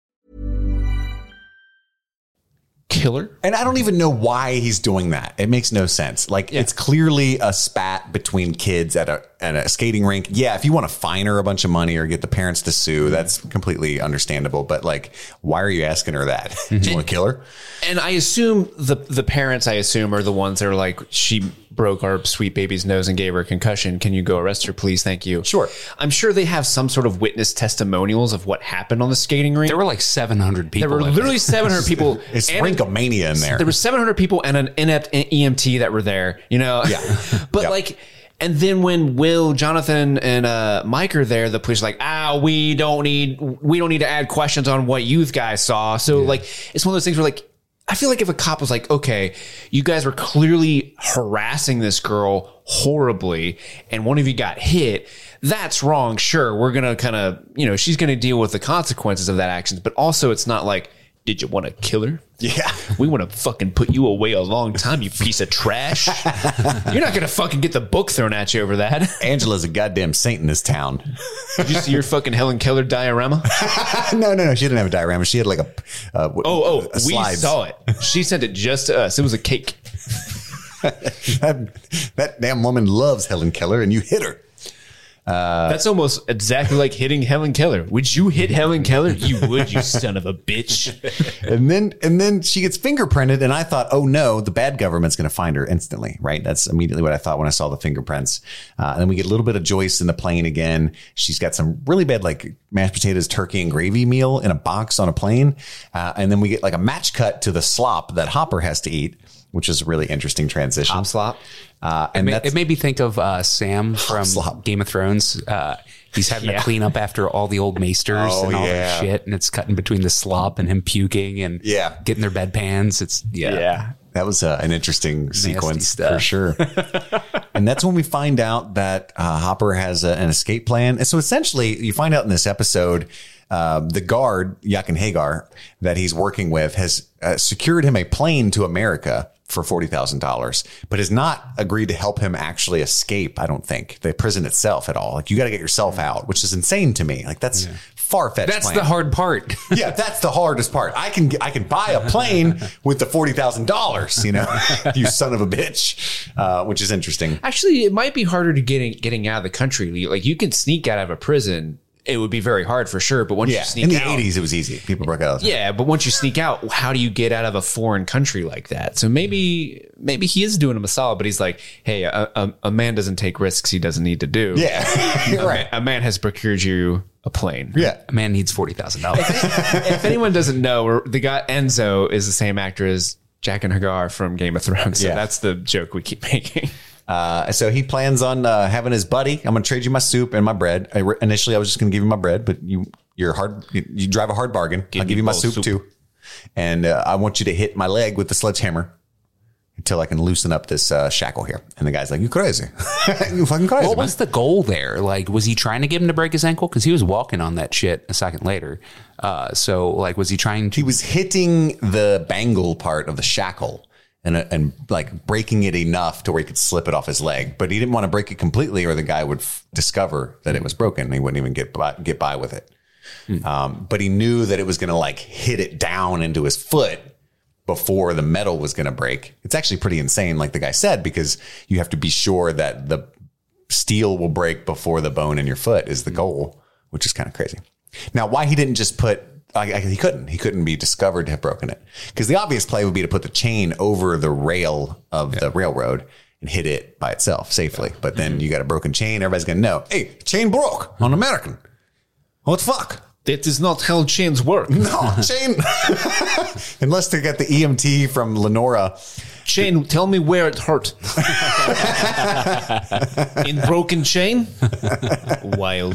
Killer. And I don't even know why he's doing that. It makes no sense. Like, yeah. It's clearly a spat between kids at a at a skating rink. Yeah, if you want to fine her a bunch of money or get the parents to sue, that's completely understandable. But like, why are you asking her that? Do you want to kill her? And I assume the the parents, I assume, are the ones that are like, she broke our sweet baby's nose and gave her a concussion. Can you go arrest her, please? Thank you. Sure. I'm sure they have some sort of witness testimonials of what happened on the skating rink. There were like seven hundred people. There were literally seven hundred people. It's Rinkomania in there. There were seven hundred people and an inept E M T that were there, you know? Yeah. But yep. like, and then when Will, Jonathan, and uh, Mike are there, the police are like, ah, we don't need, we don't need to add questions on what you guys saw. So yeah. like, it's one of those things where like, I feel like if a cop was like, okay, you guys were clearly harassing this girl horribly and one of you got hit, that's wrong. Sure, we're going to kind of, you know, she's going to deal with the consequences of that action. But also it's not like, did you want to kill her? Yeah. We want to fucking put you away a long time, you piece of trash. You're not going to fucking get the book thrown at you over that. Angela's a goddamn saint in this town. Did you see your fucking Helen Keller diorama? no, no, no. She didn't have a diorama. She had like a, uh, oh, oh, a we slides. saw it. She sent it just to us. It was a cake. that, that damn woman loves Helen Keller and you hit her. Uh, That's almost exactly like hitting Helen Keller. Would you hit Helen Keller? You would, you son of a bitch. And then, and then she gets fingerprinted, and I thought, oh no, the bad government's going to find her instantly, right? That's immediately what I thought when I saw the fingerprints. Uh, and then we get a little bit of Joyce in the plane again. She's got some really bad, like mashed potatoes, turkey, and gravy meal in a box on a plane. Uh, and then we get like a match cut to the slop that Hopper has to eat, which is a really interesting transition. Hop slop. Uh, and and it, it made me think of uh, Sam from slop. Game of Thrones. Uh, he's having Yeah. to clean up after all the old maesters Oh, and all yeah. that shit, and it's cutting between the slop and him puking and Yeah. getting their bedpans. It's yeah, Yeah. That was uh, an interesting Nasty sequence stuff. for sure. And that's when we find out that uh, Hopper has a, an escape plan. And so essentially you find out in this episode, uh, the guard, Yakin Hagar, that he's working with has uh, secured him a plane to America for forty thousand dollars, but has not agreed to help him actually escape. I don't think the prison itself at all. Like, you got to get yourself out, which is insane to me. Like, that's yeah. far-fetched. That's plan. the hard part. Yeah, that's the hardest part. I can I can buy a plane with the forty thousand dollars, you know, you son of a bitch, uh, which is interesting. Actually, it might be harder to getting getting out of the country. Like, you can sneak out of a prison. It would be very hard for sure. But once Yeah, you sneak in the out, eighties, it was easy. People broke out. yeah, but once you sneak out, how do you get out of a foreign country like that? So maybe maybe he is doing him a solid, but he's like, hey, a, a, a man doesn't take risks he doesn't need to do. Yeah, you're a right. Man, a man has procured you a plane. Yeah. A man needs forty thousand dollars. If anyone doesn't know, the guy Enzo is the same actor as Jack and Hagar from Game of Thrones. So Yeah. that's the joke we keep making. Uh, so he plans on uh, having his buddy. I'm going to trade you my soup and my bread. I re- initially, I was just going to give you my bread, but you you're hard. You, you drive a hard bargain. Give I'll give me you my both soup, soup. too, and uh, I want you to hit my leg with the sledgehammer until I can loosen up this uh, shackle here. And the guy's like, "You crazy? You fucking crazy?" What man. was the goal there? Like, was he trying to get him to break his ankle? Because he was walking on that shit a second later. Uh, so, like, was he trying to? He was hitting the bangle part of the shackle. And, and like breaking it enough to where he could slip it off his leg, but he didn't want to break it completely, or the guy would f- discover that it was broken. And he wouldn't even get by, get by with it. Mm. Um, but he knew that it was going to like hit it down into his foot before the metal was going to break. It's actually pretty insane, like the guy said, because you have to be sure that the steel will break before the bone in your foot is the goal, which is kind of crazy. Now, why he didn't just put I, I, he couldn't. He couldn't be discovered to have broken it, because the obvious play would be to put the chain over the rail of yeah. the railroad and hit it by itself safely. But then you got a broken chain. Everybody's going to know, hey, chain broke on American. What the fuck? That is not how chains work. No, chain. Unless they got the E M T from Lenora. Chain, tell me where it hurt. In broken chain? Wild.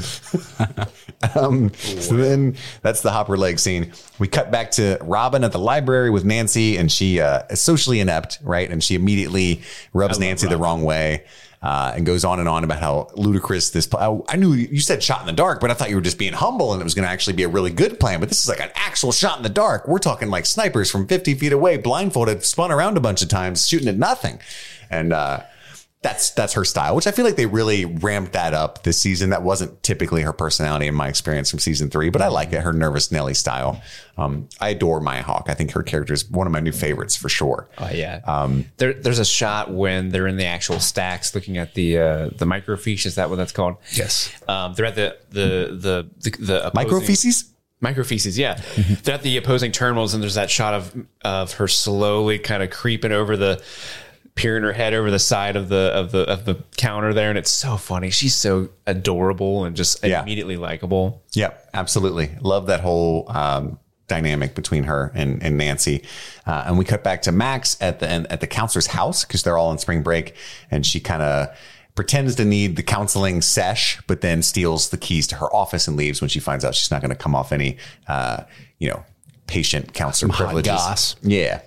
Um, so then that's the Hopper leg scene. We cut back to Robin at the library with Nancy, and she uh, is socially inept, right? And she immediately rubs Nancy Robin the wrong way. Uh, and goes on and on about how ludicrous this. I, I knew you said shot in the dark, but I thought you were just being humble and it was going to actually be a really good plan. But this is like an actual shot in the dark. We're talking like snipers from fifty feet away, blindfolded, spun around a bunch of times, shooting at nothing. And uh, that's that's her style, which I feel like they really ramped that up this season. That wasn't typically her personality in my experience from season three, but I like it. Her nervous Nelly style. Um, I adore Maya Hawke. I think her character is one of my new favorites for sure. Oh yeah. Um, there, there's a shot when they're in the actual stacks looking at the uh, the microfiche. Is that what that's called? Yes. Um, they're at the the the the, the opposing, microfiches. Microfiches, yeah. Mm-hmm. They're at the opposing terminals, and there's that shot of of her slowly kind of creeping over the. Peering her head over the side of the of the of the counter there, and it's so funny. She's so adorable and just yeah. immediately likable. Yep, absolutely. Love that whole um, dynamic between her and, and Nancy. Uh, and we cut back to Max at the at the counselor's house because they're all on spring break, and she kind of pretends to need the counseling sesh, but then steals the keys to her office and leaves when she finds out she's not going to come off any, uh, you know, patient counselor privileges. Goss. Yeah.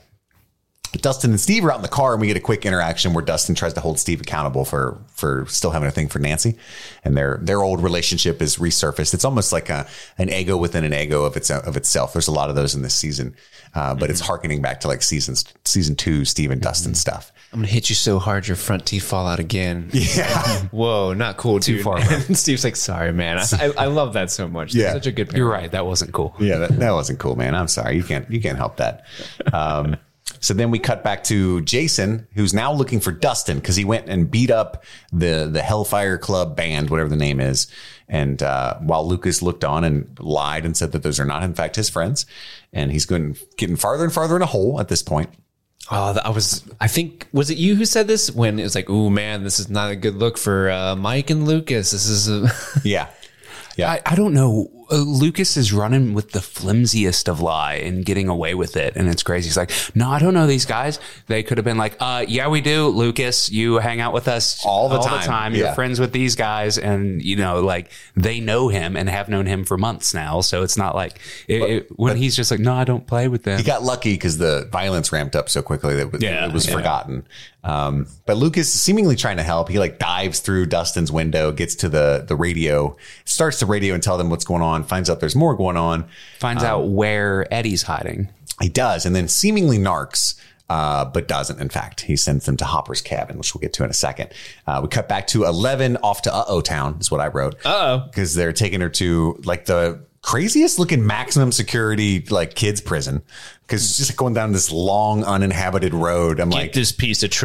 Dustin and Steve are out in the car, and we get a quick interaction where Dustin tries to hold Steve accountable for for still having a thing for Nancy, and their their old relationship is resurfaced. It's almost like a an ego within an ego of its of itself. There's a lot of those in this season, uh, but mm-hmm. it's harkening back to like seasons season two Steve and Dustin mm-hmm. stuff. I'm gonna hit you so hard your front teeth fall out again. Yeah. Whoa, not cool. Too dude. far. And Steve's like, sorry, man. I, I, I love that so much. Yeah. Such a good parent. You're right. That wasn't cool. Yeah, that, that wasn't cool, man. I'm sorry. You can't you can't help that. Um, So then we cut back to Jason, who's now looking for Dustin because he went and beat up the the Hellfire Club band, whatever the name is. And uh, while Lucas looked on and lied and said that those are not, in fact, his friends. And he's going getting farther and farther in a hole at this point. Oh, I was, I think, was it you who said this when it was like, oh, man, this is not a good look for uh, Mike and Lucas. This is a yeah. Yeah. I, I don't know. Uh, Lucas is running with the flimsiest of lie and getting away with it. And it's crazy. He's like, no, I don't know these guys. They could have been like, uh, yeah, we do. Lucas, you hang out with us all the all time. The time. Yeah. You're friends with these guys. And, you know, like they know him and have known him for months now. So it's not like it, but, it, when he's just like, no, I don't play with them. He got lucky because the violence ramped up so quickly that it was, yeah, it was yeah. forgotten. Um, but Lucas is seemingly trying to help. He like dives through Dustin's window, gets to the, the radio, starts the radio and tell them what's going on, finds out there's more going on. Finds um, out where Eddie's hiding. He does. And then seemingly narcs, uh, but doesn't. In fact, he sends them to Hopper's cabin, which we'll get to in a second. Uh, we cut back to eleven off to Uh-Oh Town is what I wrote. Uh-oh. Because they're taking her to like the craziest looking maximum security, like kids prison. Because it's just going down this long uninhabited road. I'm get like, this piece of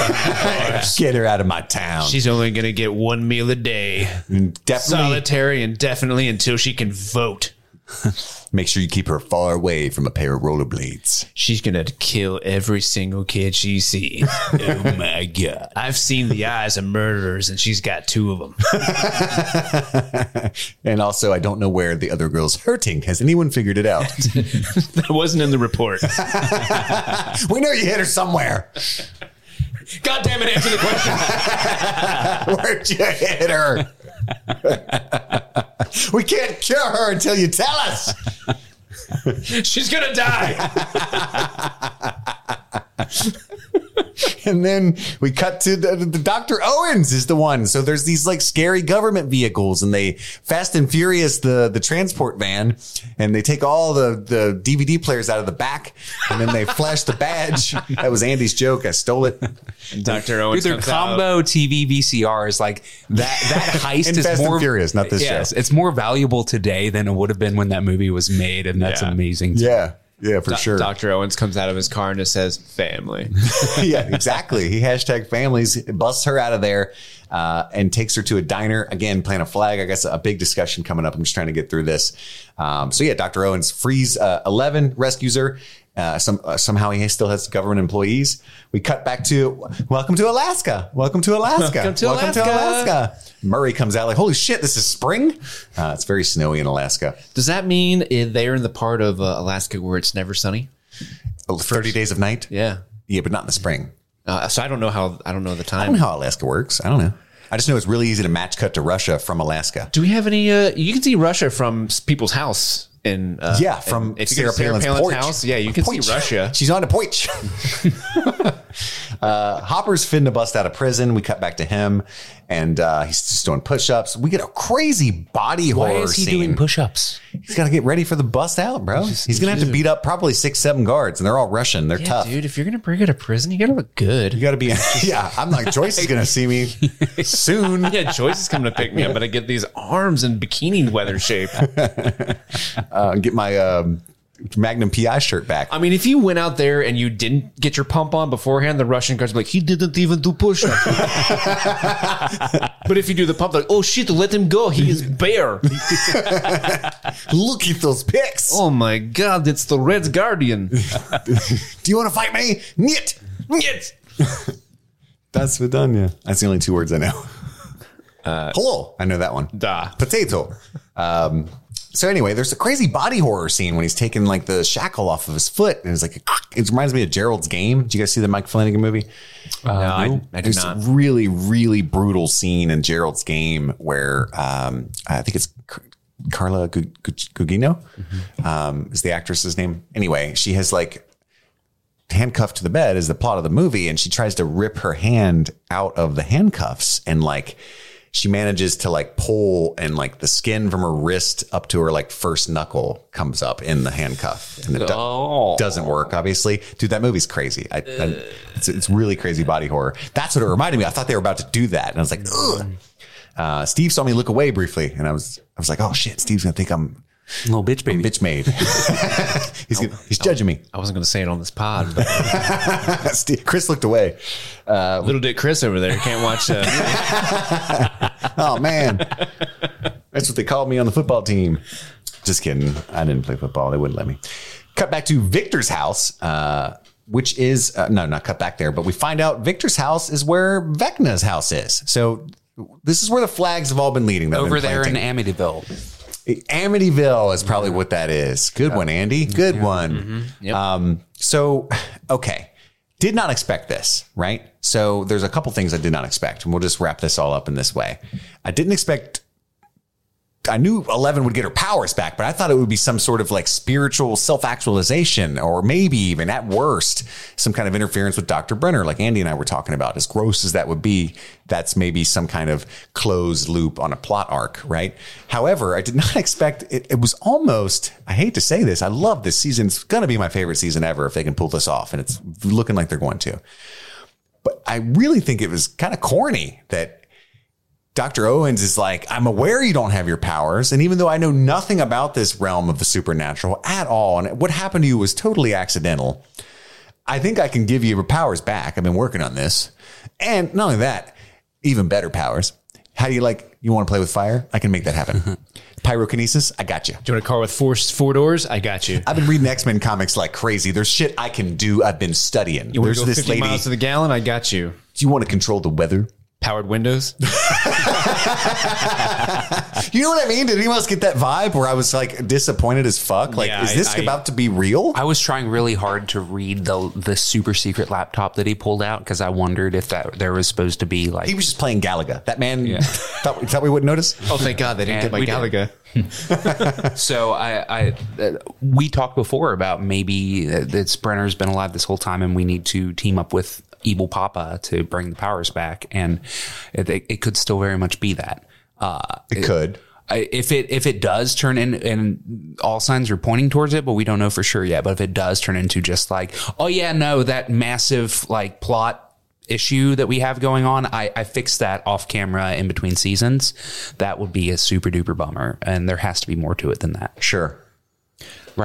trash. Get her out of my town. She's only going to get one meal a day. Definitely. Solitary indefinitely until she can vote. Make sure you keep her far away from a pair of rollerblades. She's going to kill every single kid she sees. Oh my God. I've seen the eyes of murderers and she's got two of them. And also, I don't know where the other girl's hurting. Has anyone figured it out? That wasn't in the report. We know you hit her somewhere. God damn it, answer the question. Where'd you hit her? We can't cure her until you tell us. She's gonna die. And then we cut to the, the Doctor Owens is the one. So there's these like scary government vehicles, and they Fast and Furious the the transport van, and they take all the the D V D players out of the back, and then they flash the badge. That was Andy's joke. I stole it. Doctor Owens. Dude, their combo out. T V V C Rs, like that that heist and is Fast more and Furious, not this yes, show. It's more valuable today than it would have been when that movie was made, and that's yeah. amazing. Yeah. Yeah, for Do- sure. Doctor Owens comes out of his car and just says, family. Yeah, exactly. He hashtag families, busts her out of there, uh, and takes her to a diner. Again, plant a flag. I guess a big discussion coming up. I'm just trying to get through this. Um, so yeah, Doctor Owens frees uh, Eleven, rescues her, Uh, some uh, somehow he still has government employees. We cut back to welcome to Alaska. Welcome to Alaska. Welcome to welcome Alaska. to Alaska. Murray comes out like, holy shit, this is spring. Uh, it's very snowy in Alaska. Does that mean they're in the part of uh, Alaska where it's never sunny? Oh, thirty days of night. Yeah, yeah, but not in the spring. Uh, so I don't know how. I don't know the time. I don't know how Alaska works. I don't know. I just know it's really easy to match cut to Russia from Alaska. Do we have any? Uh, you can see Russia from people's house. In, uh, yeah, from if Sarah, you Sarah Palin's, Palin's porch. house. Yeah, you can Porch. see Russia. She's on a porch. uh, Hopper's finna bust out of prison. We cut back to him, and uh, he's just doing push-ups. We get a crazy body Why horror is he scene. doing push-ups? He's got to get ready for the bust out, bro. He's going to have to beat up probably six, seven guards, and they're all Russian. They're yeah, tough. Dude, if you're going to break out of prison, you got to look good. You got to be, yeah, I'm like, Joyce is going to see me soon. Yeah, Joyce is coming to pick me up, but I get these arms in bikini weather shape. uh, get my um, Magnum P I shirt back. I mean, if you went out there and you didn't get your pump on beforehand, the Russian guards would be like, he didn't even do push-ups. But if you do the pump, they're like, oh shit, let him go. He is bare. Look at those pics. Oh my God, it's the Red Guardian. Do you want to fight me? Niet. Niet. That's what done, yeah. That's the only two words I know. Uh, Hello. I know that one. Da. Potato. Um, so anyway, there's a crazy body horror scene when he's taking like the shackle off of his foot. And it's like, it reminds me of Gerald's Game. Did you guys see the Mike Flanagan movie? Uh, no, I, I did There's not. a really, really brutal scene in Gerald's Game where um, I think it's Carla Gugino mm-hmm. um, is the actress's name. Anyway, she has like handcuffed to the bed is the plot of the movie. And she tries to rip her hand out of the handcuffs and like, she manages to like pull and like the skin from her wrist up to her like first knuckle comes up in the handcuff and it do- oh. doesn't work. Obviously, dude, that movie's crazy. I, I, it's, it's really crazy body horror. That's what it reminded me. I thought they were about to do that. And I was like, ugh. Uh, Steve saw me look away briefly and I was, I was like, oh shit, Steve's going to think I'm little bitch baby. bitch made. he's gonna, he's judging me. I wasn't going to say it on this pod. But Steve, Chris looked away. Uh, Little Dick Chris over there can't watch. Uh, oh man, that's what they called me on the football team. Just kidding. I didn't play football. They wouldn't let me. Cut back to Victor's house, uh, which is uh, no, not cut back there, but we find out Victor's house is where Vecna's house is. So this is where the flags have all been leading. Over there in Amityville. Amityville is probably what that is. Good one, Andy. Good yeah. one. Mm-hmm. Yep. Um, so, okay. Did not expect this, right? So there's a couple things I did not expect, and we'll just wrap this all up in this way. I didn't expect, I knew Eleven would get her powers back, but I thought it would be some sort of like spiritual self-actualization, or maybe even at worst, some kind of interference with Doctor Brenner, like Andy and I were talking about. As gross as that would be, that's maybe some kind of closed loop on a plot arc, right? However, I did not expect it. It was almost, I hate to say this, I love this season. It's going to be my favorite season ever if they can pull this off, and it's looking like they're going to. But I really think it was kind of corny that Doctor Owens is like, I'm aware you don't have your powers. And even though I know nothing about this realm of the supernatural at all, and what happened to you was totally accidental, I think I can give you your powers back. I've been working on this. And not only that, even better powers. How do you like, you want to play with fire? I can make that happen. Pyrokinesis, I got you. Do you want a car with four, four doors? I got you. I've been reading X-Men comics like crazy. There's shit I can do. I've been studying. You want There's to go this fifty lady. miles to the gallon? I got you. Do you want to control the weather? Powered windows. You know what I mean? Did anyone else get that vibe where I was like disappointed as fuck? Like, Yeah, is this I- I- about to be real? I was trying really hard to read the the super secret laptop that he pulled out because I wondered if that there was supposed to be like He was just playing Galaga. That man Yeah. thought, thought we wouldn't notice. Oh, thank God they didn't And get my we did. Galaga. So I, I uh, we talked before about maybe that Brenner's been alive this whole time and we need to team up with Evil Papa to bring the powers back, and it, it could still very much be that. Uh, It could. I- If it if it does turn in, and all signs are pointing towards it, but we don't know for sure yet. But if it does turn into just like, oh yeah, no, that massive like plot issue that we have going on, I, I fixed that off camera in between seasons. That would be a super duper bummer, and there has to be more to it than that, Sure. right?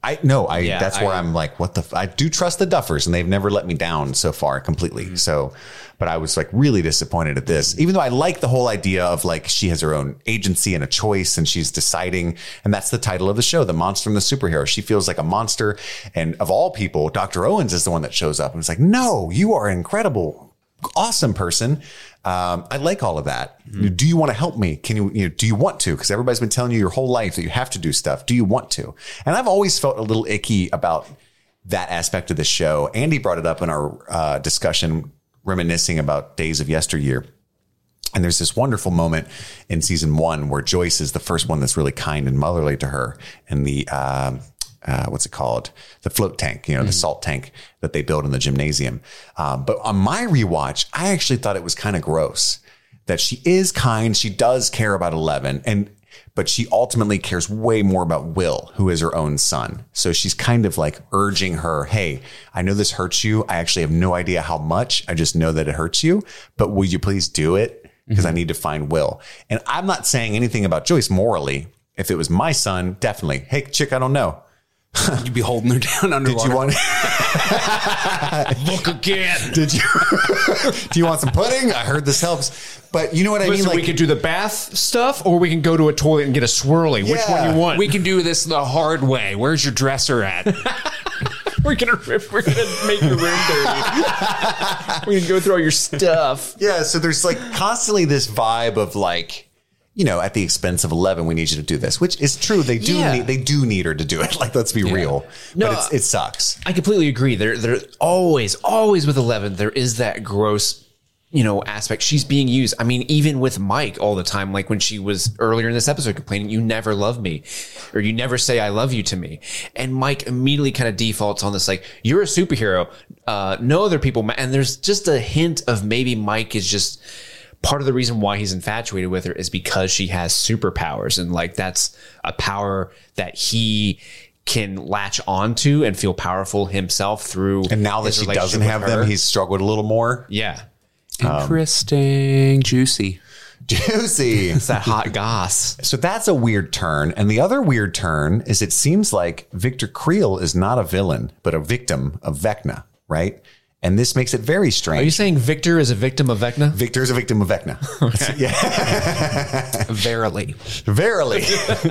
I no, I Yeah, that's where I- I'm like, what the? F-? I do trust the Duffers, and they've never let me down so far completely. Mm-hmm. So, but I was like really disappointed at this, even though I like the whole idea of like she has her own agency and a choice, and she's deciding, and that's the title of the show, The Monster and the Superhero. She feels like a monster, and of all people, Doctor Owens is the one that shows up and it's like, no, you are an incredible, awesome person. Um, I like all of that. Mm-hmm. Do you want to help me? Can you, you know, do you want to? Because everybody's been telling you your whole life that you have to do stuff. Do you want to? And I've always felt a little icky about that aspect of the show. Andy brought it up in our uh, discussion, reminiscing about days of yesteryear. And there's this wonderful moment in season one where Joyce is the first one that's really kind and motherly to her. And the, um, Uh, what's it called? The float tank, you know, mm-hmm. the salt tank that they build in the gymnasium. Um, but on my rewatch, I actually thought it was kind of gross that she is kind. She does care about Eleven, and but she ultimately cares way more about Will, who is her own son. So she's kind of like urging her, hey, I know this hurts you. I actually have no idea how much. I just know that it hurts you. But will you please do it? Because mm-hmm. I need to find Will. And I'm not saying anything about Joyce morally. If it was my son, definitely. Hey, chick, I don't know. You'd be holding her down underwater. Did you want Look again? Did you? Do you want some pudding? I heard this helps. But you know what I Listen, mean? Like, we could do the bath stuff, or we can go to a toilet and get a swirly. Which Yeah. one you want? We can do this the hard way. Where's your dresser at? we're gonna rip, we're gonna make your room dirty. We're gonna go through all your stuff. yeah. So there's like constantly this vibe of like, you know, at the expense of Eleven, we need you to do this, which is true. They do Yeah. need, they do need her to do it. Like, let's be Yeah. real. No, but it's, it sucks. I completely agree. There, there always, always with Eleven, there is that gross, you know, aspect. She's being used. I mean, even with Mike all the time, like when she was earlier in this episode complaining, you never love me, or you never say I love you to me. And Mike immediately kind of defaults on this, like, you're a superhero. Uh, no other people. Ma-. And there's just a hint of maybe Mike is just, part of the reason why he's infatuated with her is because she has superpowers. And like, that's a power that he can latch onto and feel powerful himself through. And now that his she relationship doesn't with have her. them, he's struggled a little more. Yeah. Interesting. Juicy. Juicy. It's that hot goss. So that's a weird turn. And the other weird turn is it seems like Victor Creel is not a villain, but a victim of Vecna, right? And this makes it very strange. Are you saying Victor is a victim of Vecna? Victor is a victim of Vecna. Okay. Yeah. Verily. Verily.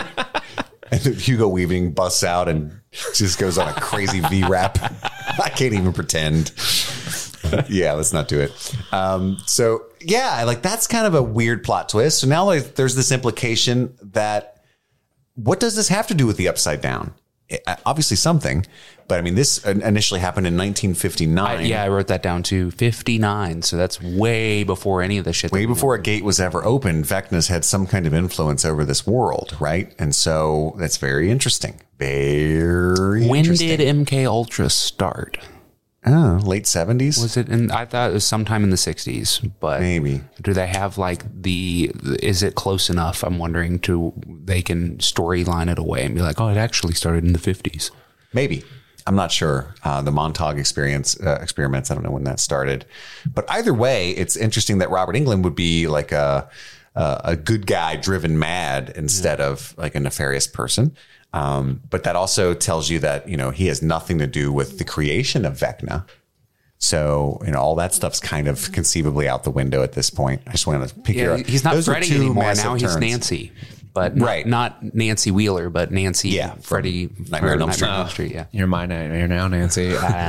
And then Hugo Weaving busts out and just goes on a crazy V-rap. I can't even pretend. Yeah, let's not do it. Um, so, yeah, like that's kind of a weird plot twist. So now like, there's this implication that what does this have to do with the Upside Down? It, obviously something. But I mean, this initially happened in nineteen fifty-nine. I, yeah, I wrote that down too. fifty-nine. So that's way before any of the shit. Way before a gate was ever opened, Vecna's had some kind of influence over this world, right? And so that's very interesting. Very when interesting. did M K Ultra start? Oh, late seventies? Was it? In, I thought it was sometime in the sixties, but maybe. Do they have like the, is it close enough? I'm wondering to, they can storyline it away and be like, oh, it actually started in the fifties. Maybe. I'm not sure. Uh, the Montauk experience uh, experiments. I don't know when that started, but either way, it's interesting that Robert Englund would be like a a, a good guy driven mad instead yeah. of like a nefarious person. Um, but that also tells you that you know he has nothing to do with the creation of Vecna. So you know all that stuff's kind of conceivably out the window at this point. I just wanted to pick yeah, your. He's not Those Freddy anymore. Now he's turns. Nancy. But not, right. not Nancy Wheeler, but Nancy yeah, Freddie Nightmare on Elm Street. Nightmare on Elm Street. Yeah, you're my nightmare now, Nancy.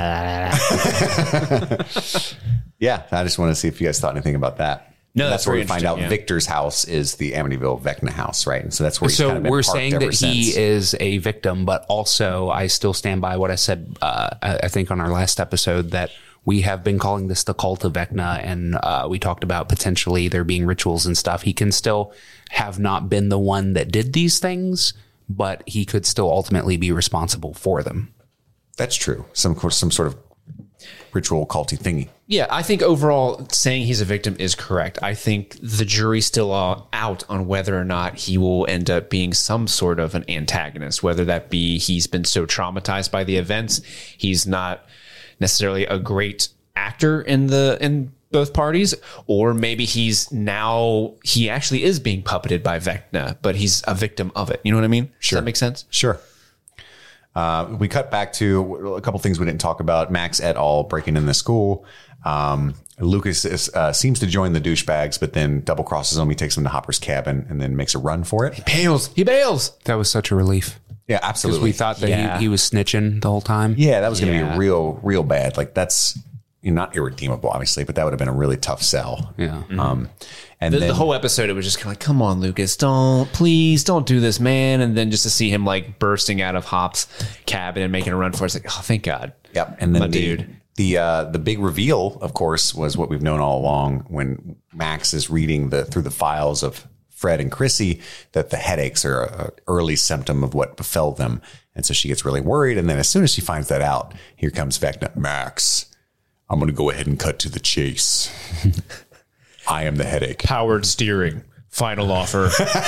Yeah, I just want to see if you guys thought anything about that. No, that's, that's where very we find out yeah. Victor's house is the Amityville Vecna house, right? And so that's where he's so kind of been we're parked saying ever that he since. is a victim, but also I still stand by what I said. Uh, I, I think on our last episode that we have been calling this the cult of Vecna, and uh, we talked about potentially there being rituals and stuff. He can still have not been the one that did these things, but he could still ultimately be responsible for them. That's true. Some some sort of ritual culty thingy. Yeah, I think overall saying he's a victim is correct. I think the jury's still uh, out on whether or not he will end up being some sort of an antagonist, whether that be he's been so traumatized by the events, he's not necessarily a great actor in the in both parties, or maybe he's now he actually is being puppeted by Vecna, but he's a victim of it. You know what I mean? Sure. Does that make sense? Sure. Uh, we cut back to a couple things we didn't talk about. Max et al. Breaking in the school. Um, Lucas is, uh, seems to join the douchebags, but then double crosses them. He takes them to Hopper's cabin and then makes a run for it. He bails. He bails. That was such a relief. Yeah, absolutely. Because we thought that Yeah. he, he was snitching the whole time. Yeah, that was going to Yeah. be real, real bad. Like that's not irredeemable, obviously, but that would have been a really tough sell. Yeah. Um, and The, then, the whole episode, it was just kind of like, come on, Lucas, don't, please don't do this, man. And then just to see him like bursting out of Hop's cabin and making a run for it, it's like, oh, thank God. Yep. And then My the, dude. the, uh, the big reveal, of course, was what we've known all along when Max is reading the, through the files of Fred and Chrissy, that the headaches are an early symptom of what befell them. And so she gets really worried. And then as soon as she finds that out, here comes Vecna. Max, I'm going to go ahead and cut to the chase. I am the headache. Powered steering. Final offer.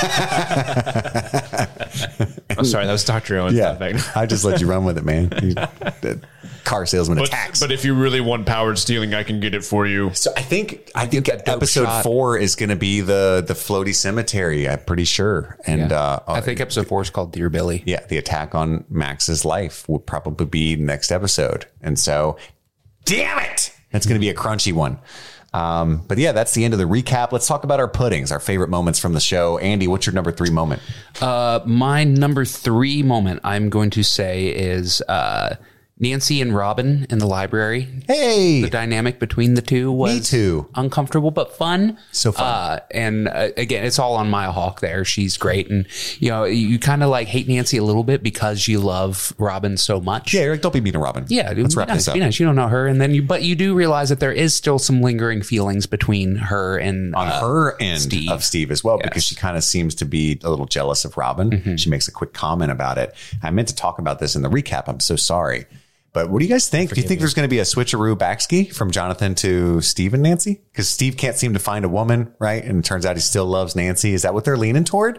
I'm sorry, that was Doctor Owen. Yeah, I just let you run with it, man. You, the car salesman But, attacks. but if you really want powered steering, I can get it for you. So I think I think episode shot. four is going to be the the floaty cemetery. I'm pretty sure. And Yeah. uh, I think episode four is called Dear Billy. yeah, the attack on Max's life will probably be next episode. And so, damn it, that's going to be a crunchy one. Um, but yeah, that's the end of the recap. Let's talk about our puddings, our favorite moments from the show. Andy, what's your number three moment? Uh, my number three moment, I'm going to say, is uh, Nancy and Robin in the library. Hey, the dynamic between the two was Me too. uncomfortable but fun. So fun. Uh, and uh, again, it's all on Maya Hawke there. She's great. And, you know, you kind of like hate Nancy a little bit because you love Robin so much. Yeah, you're like, don't be mean to Robin. Yeah, let's be wrap nice, this up. Be nice. You don't know her, and then you, but you do realize that there is still some lingering feelings between her and on uh, her end Steve. of Steve as well, Yes. because she kind of seems to be a little jealous of Robin. Mm-hmm. She makes a quick comment about it. I meant to talk about this in the recap. I'm so sorry. But what do you guys think? Do you think there's going to be a switcheroo backski from Jonathan to Steve and Nancy? Because Steve can't seem to find a woman, right? And it turns out he still loves Nancy. Is that what they're leaning toward?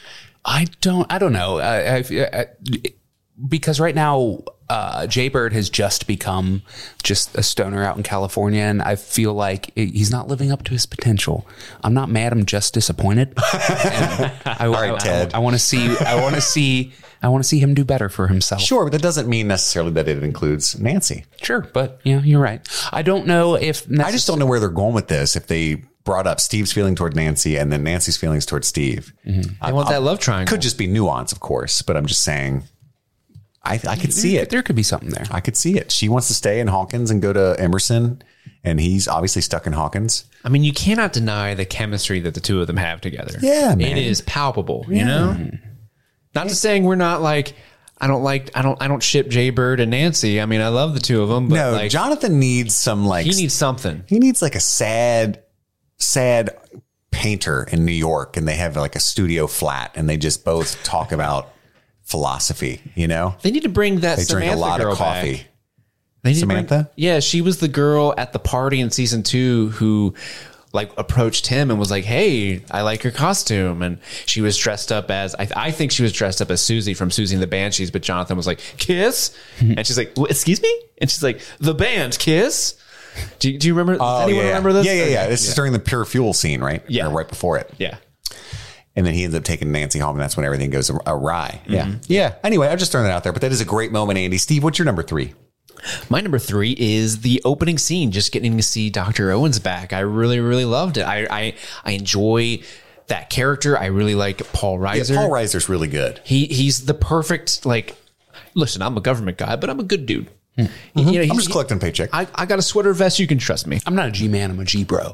I don't. I don't know. I, I, I, because right now, uh, Jay Bird has just become just a stoner out in California, and I feel like he's not living up to his potential. I'm not mad. I'm just disappointed. And I, All right, I, Ted. I, I want to see. I want to see. I want to see him do better for himself. Sure, but that doesn't mean necessarily that it includes Nancy. Sure, but yeah, you're right. I don't know if necess- I just don't know where they're going with this. If they brought up Steve's feeling toward Nancy and then Nancy's feelings toward Steve. Mm-hmm. I want that love triangle. Could just be nuance, of course, but I'm just saying I, I could see it. There could be something there. I could see it. She wants to stay in Hawkins and go to Emerson, and he's obviously stuck in Hawkins. I mean, you cannot deny the chemistry that the two of them have together. Yeah, man. It is palpable, you know? Not to saying we're not like, I don't like, I don't, I don't ship Jay Bird and Nancy. I mean, I love the two of them, but No, like, Jonathan needs some like he needs something. he needs like a sad, sad painter in New York, and they have like a studio flat, and they just both talk about philosophy. You know, They need to bring that they Samantha drink a lot girl of coffee. back. They need to bring- Samantha? yeah, she was the girl at the party in season two who like approached him and was like, "Hey, I like your costume." And she was dressed up as I, I think she was dressed up as Susie from Susie and the Banshees, but Jonathan was like, "Kiss," and she's like, "What, excuse me?" And she's like, "The band, Kiss." Do you, do you remember? Does Oh, anyone yeah, remember this? Yeah, yeah, yeah. Okay. This is during the Pure Fuel scene, right? Yeah. Or right before it. Yeah. And then he ends up taking Nancy home, and that's when everything goes awry. Yeah. Mm-hmm. Yeah. Anyway, I'm just throwing that out there, but that is a great moment, Andy. Steve, what's your number three? My number three is the opening scene, just getting to see Doctor Owens back. I really, really loved it. I I, I enjoy that character. I really like Paul Reiser. Yeah, Paul Reiser's really good. He he's the perfect, like, listen, I'm a government guy, but I'm a good dude. Mm-hmm. You know, I'm he's- just collecting a paycheck. I, I got a sweater vest. You can trust me. I'm not a G man. I'm a G bro.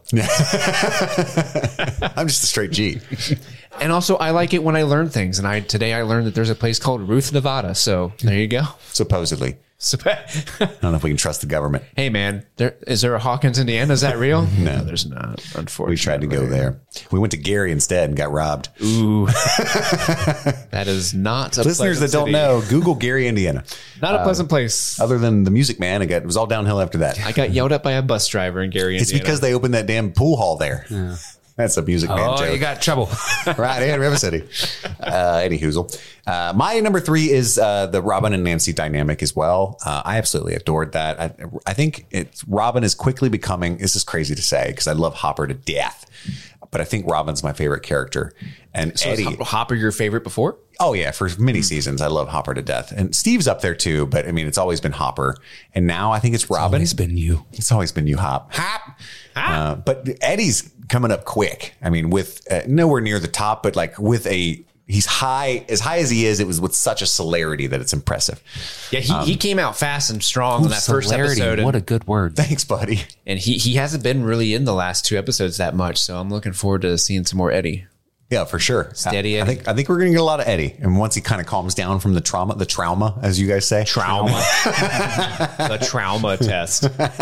I'm just a straight G. And also, I like it when I learn things. And I today I learned that there's a place called Ruth, Nevada. So there you go. Supposedly. So, I don't know if we can trust the government. hey, man, there is there a Hawkins, Indiana? Is that real? No. there's not. Unfortunately, We tried to go there. We went to Gary instead and got robbed. Ooh, that is not a Listeners that pleasant don't city. know, Google Gary, Indiana. Not a pleasant place. Other than the Music Man, it, got, it was all downhill after that. I got yelled at by a bus driver in Gary, It's Indiana. because they opened that damn pool hall there. That's a Music Man Oh, joke. you got trouble. Right, in River City. Uh, Eddie Hoozle. Uh, my number three is uh, the Robin and Nancy dynamic as well. Uh, I absolutely adored that. I, I think it's Robin is quickly becoming, this is crazy to say because I love Hopper to death, but I think Robin's my favorite character. And so Eddie, is Hopper your favorite before? Oh yeah, for many seasons, I love Hopper to death, and Steve's up there too. But I mean, it's always been Hopper, and now I think it's Robin. It's always been you. It's always been you, Hop. Hop. Uh, but Eddie's coming up quick. I mean, with uh, nowhere near the top, but like with a. He's high, as high as he is. It was with such a celerity that it's impressive. Yeah, he, um, he came out fast and strong in that first celerity, episode. What a good word. Thanks, buddy. And he he hasn't been really in the last two episodes that much, so I'm looking forward to seeing some more Eddie. Yeah, for sure. Steady I, Eddie. I think I think we're going to get a lot of Eddie, and once he kind of calms down from the trauma, the trauma, as you guys say, trauma, the trauma test.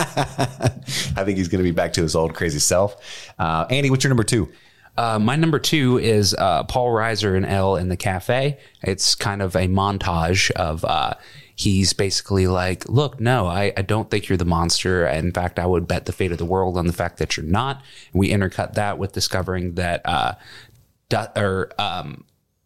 I think he's going to be back to his old crazy self. Uh, Andy, what's your number two? Uh, my number two is uh, Paul Reiser and Elle in the cafe. It's kind of a montage of uh, he's basically like, look, no, I, I don't think you're the monster. In fact, I would bet the fate of the world on the fact that you're not. And we intercut that with discovering that uh, du- or um,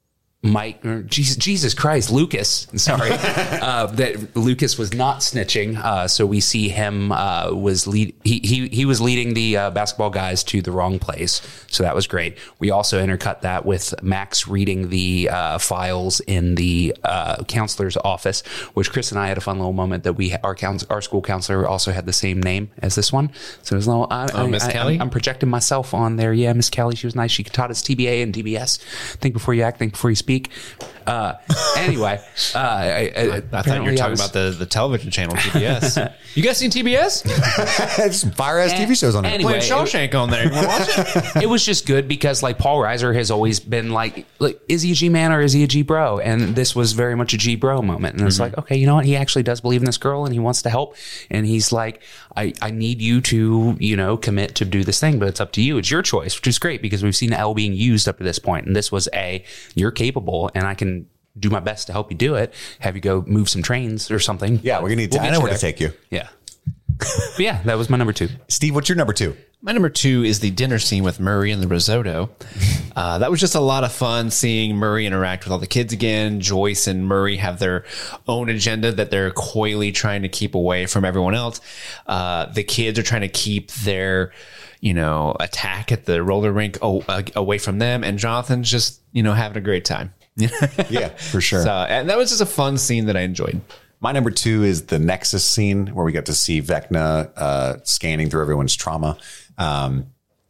Mike, or Jesus, Jesus Christ, Lucas, sorry, uh, that Lucas was not snitching. Uh, so we see him uh, was lead. He, he, he was leading the uh, basketball guys to the wrong place. So that was great. We also intercut that with Max reading the uh, files in the uh, counselor's office, which Chris and I had a fun little moment that we, our counsel, our school counselor also had the same name as this one. So it was a little, I, oh, I, Miss I, Kelly? I'm, I'm projecting myself on there. Yeah, Miss Kelly, she was nice. She taught us T B A and D B S. Think before you act, think before you speak. Speak. Uh, anyway, uh, I, I, I thought you were talking was, about the, the television channel T B S. You guys seen T B S? There's some fire ass T V shows on there. Anyway, playing Shawshank on there. You want to watch it? It was just good because like Paul Reiser has always been like, like, is he a G man or is he a G bro? And this was very much a G bro moment. And it's mm-hmm. like, okay, you know what? He actually does believe in this girl and he wants to help. And he's like, I, I need you to, you know, commit to do this thing, but it's up to you. It's your choice, which is great because we've seen Elle being used up to this point. And this was a, you're capable and I can do my best to help you do it. Have you go move some trains or something. Yeah, we're gonna need to. We'll I know where there. to take you. Yeah. But yeah, that was my number two. Steve, what's your number two? My number two is the dinner scene with Murray and the risotto. Uh, that was just a lot of fun seeing Murray interact with all the kids again. Joyce and Murray have their own agenda that they're coyly trying to keep away from everyone else. Uh, the kids are trying to keep their, you know, attack at the roller rink oh, uh, away from them. And Jonathan's just, you know, having a great time. Yeah, for sure. So, and that was just a fun scene that I enjoyed. My number two is the Nexus scene where we got to see Vecna uh, scanning through everyone's trauma. Um,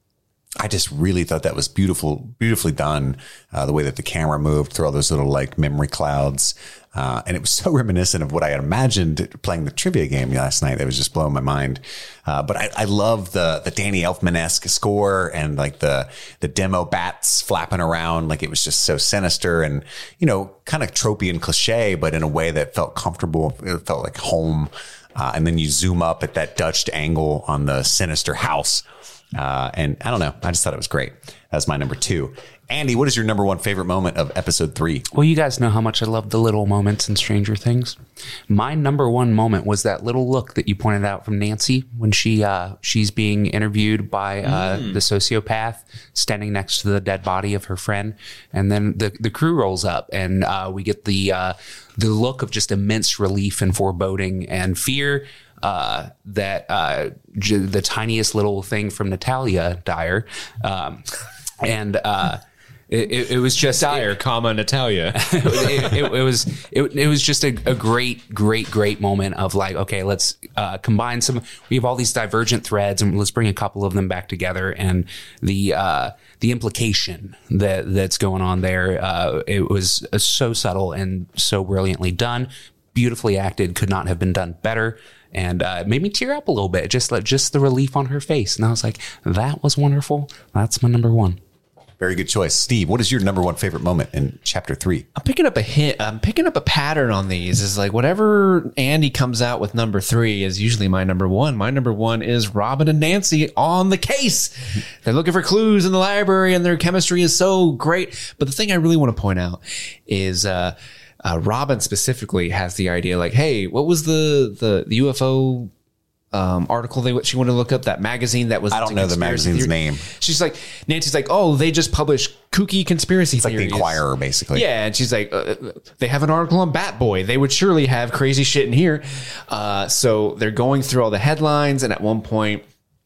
I just really thought that was beautiful, beautifully done. Uh, the way that the camera moved through all those little like memory clouds. Uh, and it was so reminiscent of what I had imagined playing the trivia game last night. That was just blowing my mind. Uh, but I, I love the, the Danny Elfman-esque score and like the, the demo bats flapping around. Like it was just so sinister and, you know, kind of tropey and cliche, but in a way that felt comfortable. It felt like home. Uh, and then you zoom up at that Dutched angle on the sinister house. Uh, and I don't know. I just thought it was great. That's my number two. Andy, what is your number one favorite moment of episode three? Well, you guys know how much I love the little moments in Stranger Things. My number one moment was that little look that you pointed out from Nancy when she uh, she's being interviewed by uh, mm. the sociopath standing next to the dead body of her friend. And then the, the crew rolls up and uh, we get the uh, the look of just immense relief and foreboding and fear. Uh, that uh, j- the tiniest little thing from Natalia Dyer. Um, and uh, it, it, it was just Dyer, it, comma Natalia. it, it, it was it, it was just a, a great, great, great moment of like, okay, let's uh, combine some. We have all these divergent threads, and let's bring a couple of them back together. And the uh, the implication that that's going on there, uh, it was uh, so subtle and so brilliantly done. Beautifully acted, could not have been done better. And uh, it made me tear up a little bit, just like just the relief on her face. And I was like, that was wonderful. That's my number one. Very good choice. Steve, what is your number one favorite moment in chapter three? I'm picking up a hint. I'm picking up a pattern on these. Is like whatever Andy comes out with number three is usually my number one. My number one is Robin and Nancy on the case. They're looking for clues in the library and their chemistry is so great. But the thing I really want to point out is, uh, Uh, Robin specifically has the idea like, hey, what was the, the, the U F O um, article they she wanted to look up? That magazine that was... I don't know the magazine's theory. name. She's like, Nancy's like, oh, they just published kooky conspiracy it's theories. Like the Inquirer, basically. Yeah, and she's like, uh, they have an article on Bat Boy. They would surely have crazy shit in here. Uh, so they're going through all the headlines, and at one point...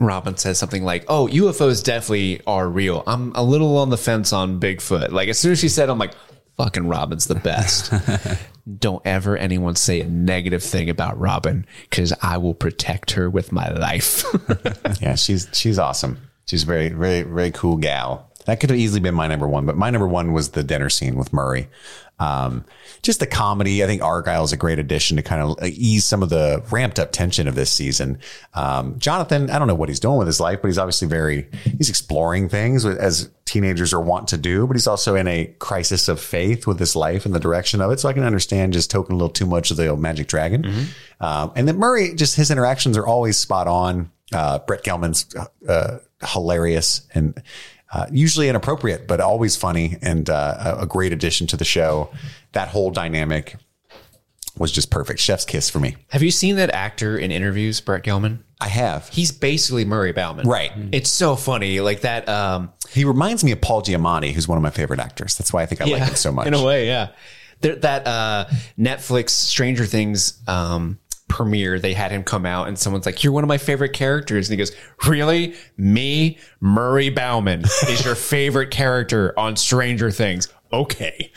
Robin says something like, oh, U F Os definitely are real. I'm a little on the fence on Bigfoot. Like, as soon as she said, I'm like, fucking Robin's the best. Don't ever anyone say a negative thing about Robin, because I will protect her with my life. Yeah, she's she's awesome. She's a very, very, very cool gal. That could have easily been my number one, but my number one was the dinner scene with Murray. Um, just the comedy. I think Argyle is a great addition to kind of ease some of the ramped up tension of this season. Um, Jonathan, I don't know what he's doing with his life, but he's obviously very, he's exploring things as teenagers are wont to do, but he's also in a crisis of faith with his life and the direction of it. So I can understand just toking a little too much of the old magic dragon. Mm-hmm. Um, and then Murray, just his interactions are always spot on. Uh, Brett Gelman's, uh, hilarious and, Uh, usually inappropriate, but always funny and uh, a great addition to the show. That whole dynamic was just perfect. Chef's kiss for me. Have you seen that actor in interviews, Brett Gelman? I have. He's basically Murray Bauman. Right. It's so funny. Like that. Um, he reminds me of Paul Giamatti, who's one of my favorite actors. That's why I think I yeah, like him so much. In a way, yeah. There, that uh, Netflix Stranger Things um, premiere, they had him come out and someone's like, you're one of my favorite characters. And he goes, really? Me, Murray Bauman, is your favorite character on Stranger Things? Okay.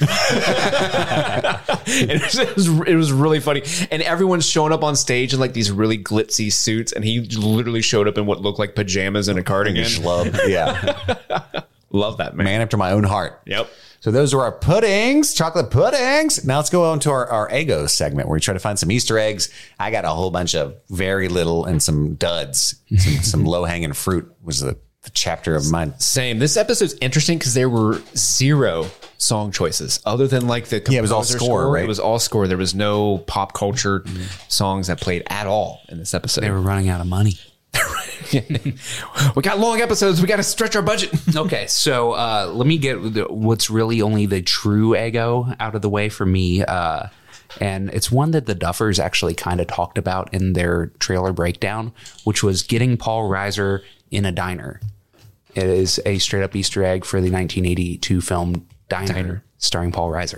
it, was, it, was, it was really funny. And everyone's showing up on stage in like these really glitzy suits. And he literally showed up in what looked like pajamas and a cardigan. Schlub. Yeah. Love that, man. Man after my own heart. Yep. So those are our puddings, chocolate puddings. Now let's go on to our, our Eggo segment where we try to find some Easter eggs. I got a whole bunch of very little and some duds, some, some low hanging fruit was the, the chapter of mine. Same. This episode's interesting because there were zero song choices other than like the yeah, it was all score, score, right? It was all score. There was no pop culture mm-hmm. songs that played at all in this episode. They were running out of money. We got long episodes. We got to stretch our budget. Okay, so uh, let me get the, what's really only the true Eggo out of the way for me. Uh, and it's one that the Duffers actually kind of talked about in their trailer breakdown, which was getting Paul Reiser in a diner. It is a straight up Easter egg for the nineteen eighty-two film Diner, Diner. starring Paul Reiser.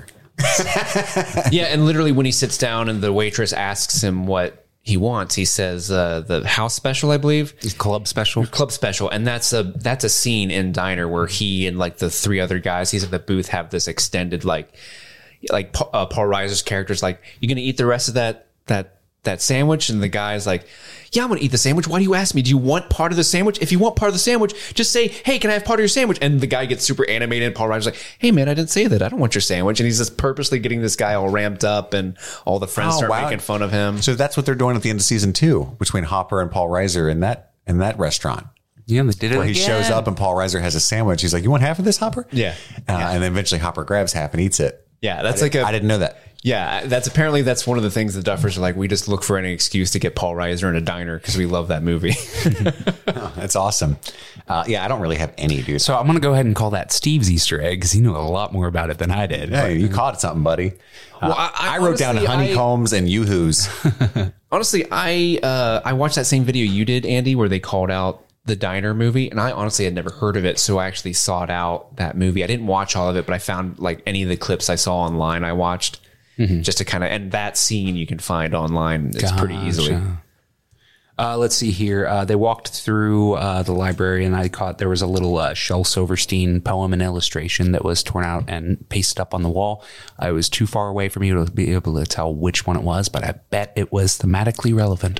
Yeah, and literally when he sits down and the waitress asks him what he wants, he says uh, the house special, I believe. Club special. Club special. And that's a that's a scene in Diner where he and like the three other guys, he's at the booth, have this extended like like uh, Paul Reiser's character's like, you gonna eat the rest of that that that sandwich? And the guy's like, yeah, I'm gonna eat the sandwich. Why do you ask me? Do you want part of the sandwich? If you want part of the sandwich, just say, hey, can I have part of your sandwich? And the guy gets super animated and Paul Reiser's like, hey man, I didn't say that. I don't want your sandwich. And he's just purposely getting this guy all ramped up and all the friends oh, start wow. making fun of him. So that's what they're doing at the end of season two between Hopper and Paul Reiser in that in that restaurant. Yeah, they did it Where again. he shows up and Paul Reiser has a sandwich. He's like, you want half of this, Hopper? Yeah. Uh, yeah. And then eventually Hopper grabs half and eats it. Yeah, that's I like a... I didn't know that. Yeah, that's apparently that's one of the things the Duffers are like, we just look for any excuse to get Paul Reiser in a diner because we love that movie. Oh, that's awesome. Uh, yeah, I don't really have any, dude. So I'm going to go ahead and call that Steve's Easter egg because he knew a lot more about it than I did. Hey, you caught something, buddy. Uh, well, I, I, I wrote honestly, down honeycombs I, and yoo-hoos. Honestly, I uh, I watched that same video you did, Andy, where they called out the Diner movie, and I honestly had never heard of it, so I actually sought out that movie. I didn't watch all of it, but I found like any of the clips I saw online, I watched. Mm-hmm. Just to kind of, and that scene you can find online. It's gotcha. pretty easily. Uh, let's see here. Uh, they walked through uh, the library and I caught there was a little uh, Shel Silverstein poem and illustration that was torn out and pasted up on the wall. I was too far away from you to be able to tell which one it was, but I bet it was thematically relevant.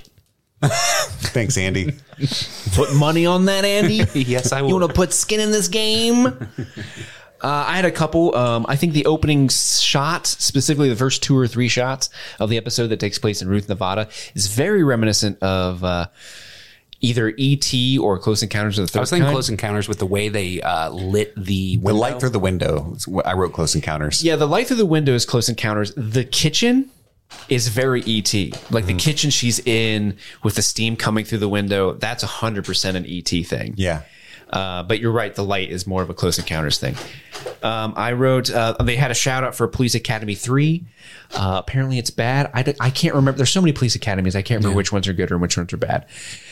Thanks, Andy. Put money on that, Andy? Yes, I will. You want to put skin in this game? Uh, I had a couple. Um, I think the opening shot, specifically the first two or three shots of the episode that takes place in Ruth, Nevada, is very reminiscent of uh, either E T or Close Encounters of the Third Kind. I was thinking kind. Close Encounters with the way they uh, lit the window. The light through the window. I wrote Close Encounters. Yeah, the light through the window is Close Encounters. The kitchen is very E T. Like mm-hmm. the kitchen she's in with the steam coming through the window, that's one hundred percent an E T thing. Yeah. Uh, but you're right. The light is more of a Close Encounters thing. Um, I wrote, uh, they had a shout out for Police Academy three. Uh, apparently it's bad. I, I can't remember. There's so many police academies. I can't remember yeah. which ones are good or which ones are bad.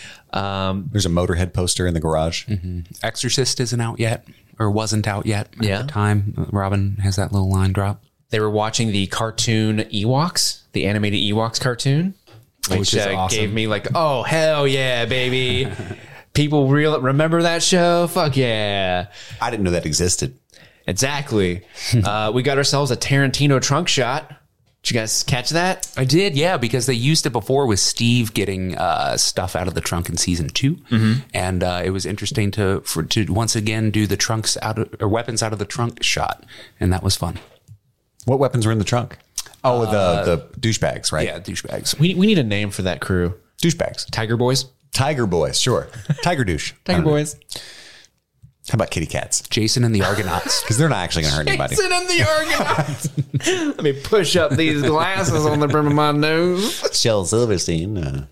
Um, There's a Motorhead poster in the garage. Mm-hmm. Exorcist isn't out yet or wasn't out yet at yeah. the time. Robin has that little line drop. They were watching the cartoon Ewoks, the animated Ewoks cartoon, which, which uh, awesome. gave me like, oh, hell yeah, baby. People real remember that show? Fuck yeah. I didn't know that existed. Exactly. uh, we got ourselves a Tarantino trunk shot. Did you guys catch that? I did, yeah, because they used it before with Steve getting uh, stuff out of the trunk in season two, mm-hmm. and uh, it was interesting to for, to once again do the trunks out of or weapons out of the trunk shot, and that was fun. What weapons were in the trunk? Oh, Uh, the the douchebags, right? Yeah, douchebags. We we need a name for that crew. Douchebags. Tiger Boys. Tiger Boys, sure. Tiger douche. Tiger Boys. How about kitty cats? Jason and the Argonauts. Because they're not actually going to hurt anybody. Jason and the Argonauts. Let me push up these glasses on the brim of my nose. Shel Silverstein. Uh.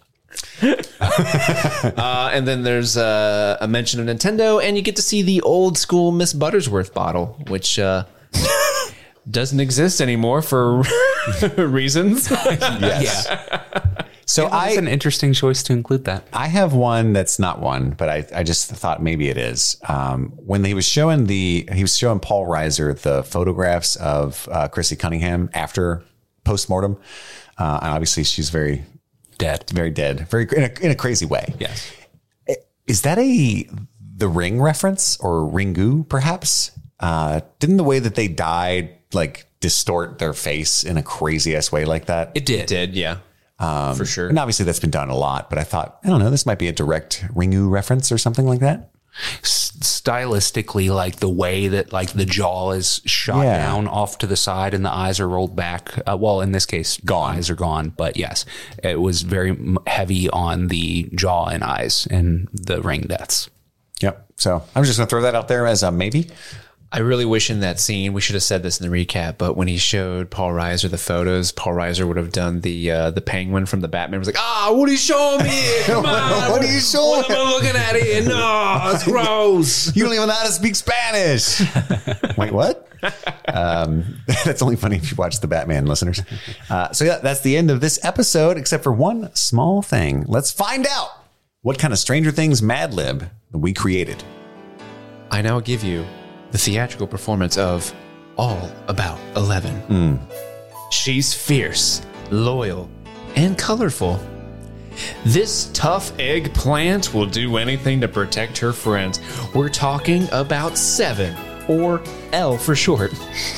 uh, and then there's uh, a mention of Nintendo, and you get to see the old school Miss Buttersworth bottle, which uh, doesn't exist anymore for reasons. Yes. Yeah. So yeah, I, it's an interesting choice to include that. I have one that's not one, but I, I just thought maybe it is. Um, when he was showing the, he was showing Paul Reiser the photographs of uh, Chrissy Cunningham after postmortem. Uh, and obviously she's very dead, very dead, very in a, in a crazy way. Yes. Is that a The Ring reference or Ringu perhaps? Uh, didn't the way that they died like distort their face in a crazy ass way like that? It did. It did, yeah. Um, For sure. And obviously that's been done a lot, but I thought, I don't know, this might be a direct Ringu reference or something like that. S- stylistically, like the way that like the jaw is shot Yeah. down off to the side and the eyes are rolled back. Uh, well, in this case, Gone. eyes are gone. But yes, it was very m- heavy on the jaw and eyes and the ring deaths. Yep. So I'm just going to throw that out there as a maybe. I really wish in that scene, we should have said this in the recap, but when he showed Paul Reiser the photos, Paul Reiser would have done the uh, the penguin from the Batman. It was like, ah, what are you showing me? Come on. What are you showing? What am I looking at here? No, it's gross. You don't even know how to speak Spanish. Wait, what? Um, that's only funny if you watch the Batman, listeners. Uh, so yeah, that's the end of this episode, except for one small thing. Let's find out what kind of Stranger Things Mad Lib we created. I now give you the theatrical performance of All About Eleven. Mm. She's fierce, loyal, and colorful. This tough eggplant will do anything to protect her friends. We're talking about Seven, or L for short.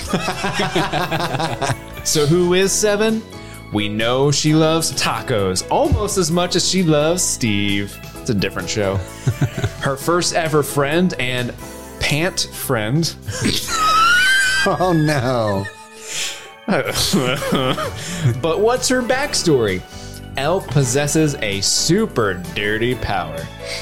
So who is Seven? We know she loves tacos almost as much as she loves Steve. It's a different show. Her first ever friend and pant friend. Oh no. But what's her backstory? Elle possesses a super dirty power.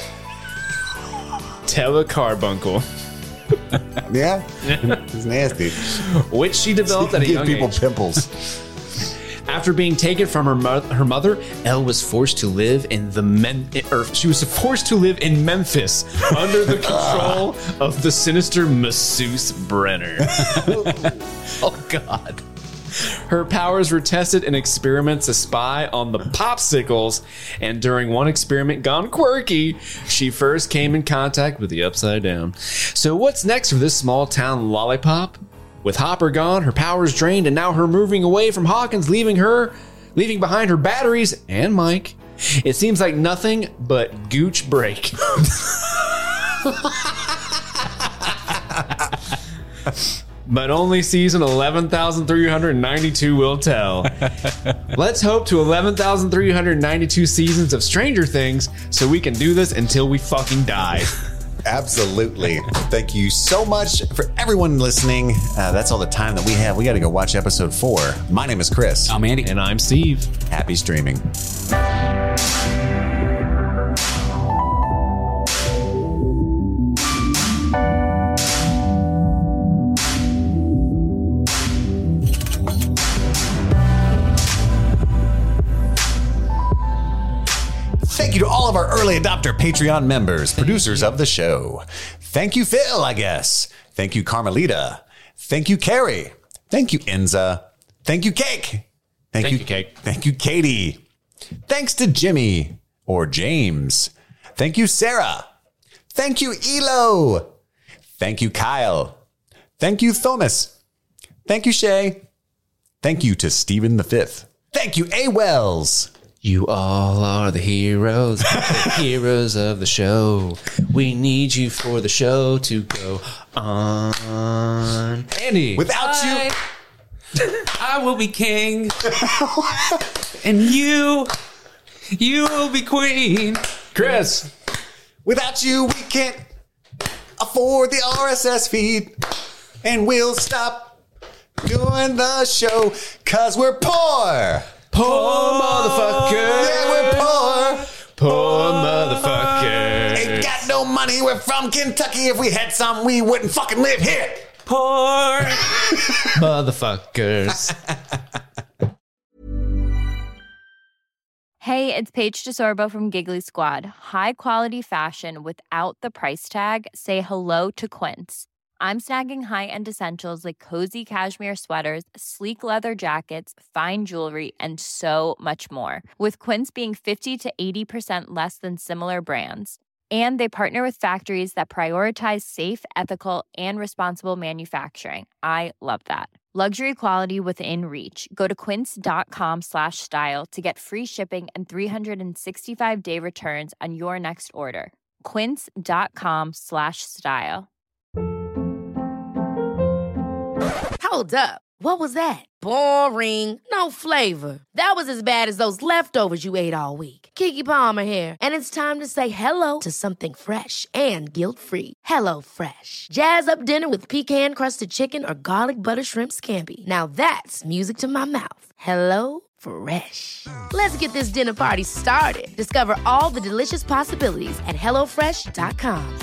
Telecarbuncle. Yeah, it's nasty. Which she developed at a Give young people age. pimples. After being taken from her mo- her mother, Elle was forced to live in the Men- or she was forced to live in Memphis under the control of the sinister masseuse Brenner. Oh God. Her powers were tested in experiments to spy on the Popsicles, and during one experiment gone quirky, she first came in contact with the Upside Down. So what's next for this small town lollipop? With Hopper gone, her powers drained, and now her moving away from Hawkins, leaving her, leaving behind her batteries and Mike. It seems like nothing but gooch break. But only season eleven thousand three hundred ninety-two will tell. Let's hope to eleven thousand three hundred ninety-two seasons of Stranger Things so we can do this until we fucking die. Absolutely. Thank you so much for everyone listening. Uh, that's all the time that we have. We got to go watch episode four. My name is Chris. I'm Andy. And I'm Steve. Happy streaming. Thank you to all of our early adopter Patreon members, producers of the show. Thank you, Phil, I guess. Thank you, Carmelita. Thank you, Carrie. Thank you, Enza. Thank you, Cake. Thank, Thank you, you, Cake. Thank you, Katie. Thanks to Jimmy or James. Thank you, Sarah. Thank you, Elo. Thank you, Kyle. Thank you, Thomas. Thank you, Shay. Thank you to Stephen the Fifth. Thank you, A. Wells. You all are the heroes, the heroes of the show. We need you for the show to go on. Andy. Without I, you, I will be king. And you, you will be queen. Chris. Without you, we can't afford the R S S feed. And we'll stop doing the show because we're poor. Poor motherfucker. Yeah, we're poor. Poor motherfucker. Ain't got no money. We're from Kentucky. If we had some, we wouldn't fucking live here. Poor motherfuckers. Hey, it's Paige DeSorbo from Giggly Squad. High quality fashion without the price tag. Say hello to Quince. I'm snagging high-end essentials like cozy cashmere sweaters, sleek leather jackets, fine jewelry, and so much more. With Quince being fifty to eighty percent less than similar brands. And they partner with factories that prioritize safe, ethical, and responsible manufacturing. I love that. Luxury quality within reach. Go to quince.com slash style to get free shipping and three sixty-five day returns on your next order. Quince.com slash style. Hold up. What was that? Boring. No flavor. That was as bad as those leftovers you ate all week. Keke Palmer here, and it's time to say hello to something fresh and guilt-free. Hello Fresh. Jazz up dinner with pecan-crusted chicken or garlic butter shrimp scampi. Now that's music to my mouth. Hello Fresh. Let's get this dinner party started. Discover all the delicious possibilities at hello fresh dot com.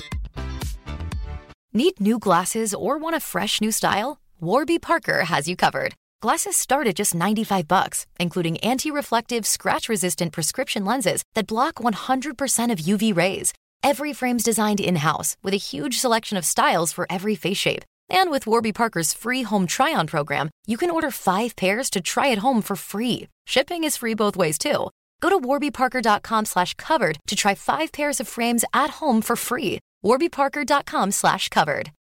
Need new glasses or want a fresh new style? Warby Parker has you covered. Glasses start at just ninety-five bucks, including anti-reflective, scratch-resistant prescription lenses that block one hundred percent of U V rays. Every frame's designed in-house with a huge selection of styles for every face shape. And with Warby Parker's free home try-on program, you can order five pairs to try at home for free. Shipping is free both ways, too. Go to warbyparker.com slash covered to try five pairs of frames at home for free. warbyparker.com slash covered.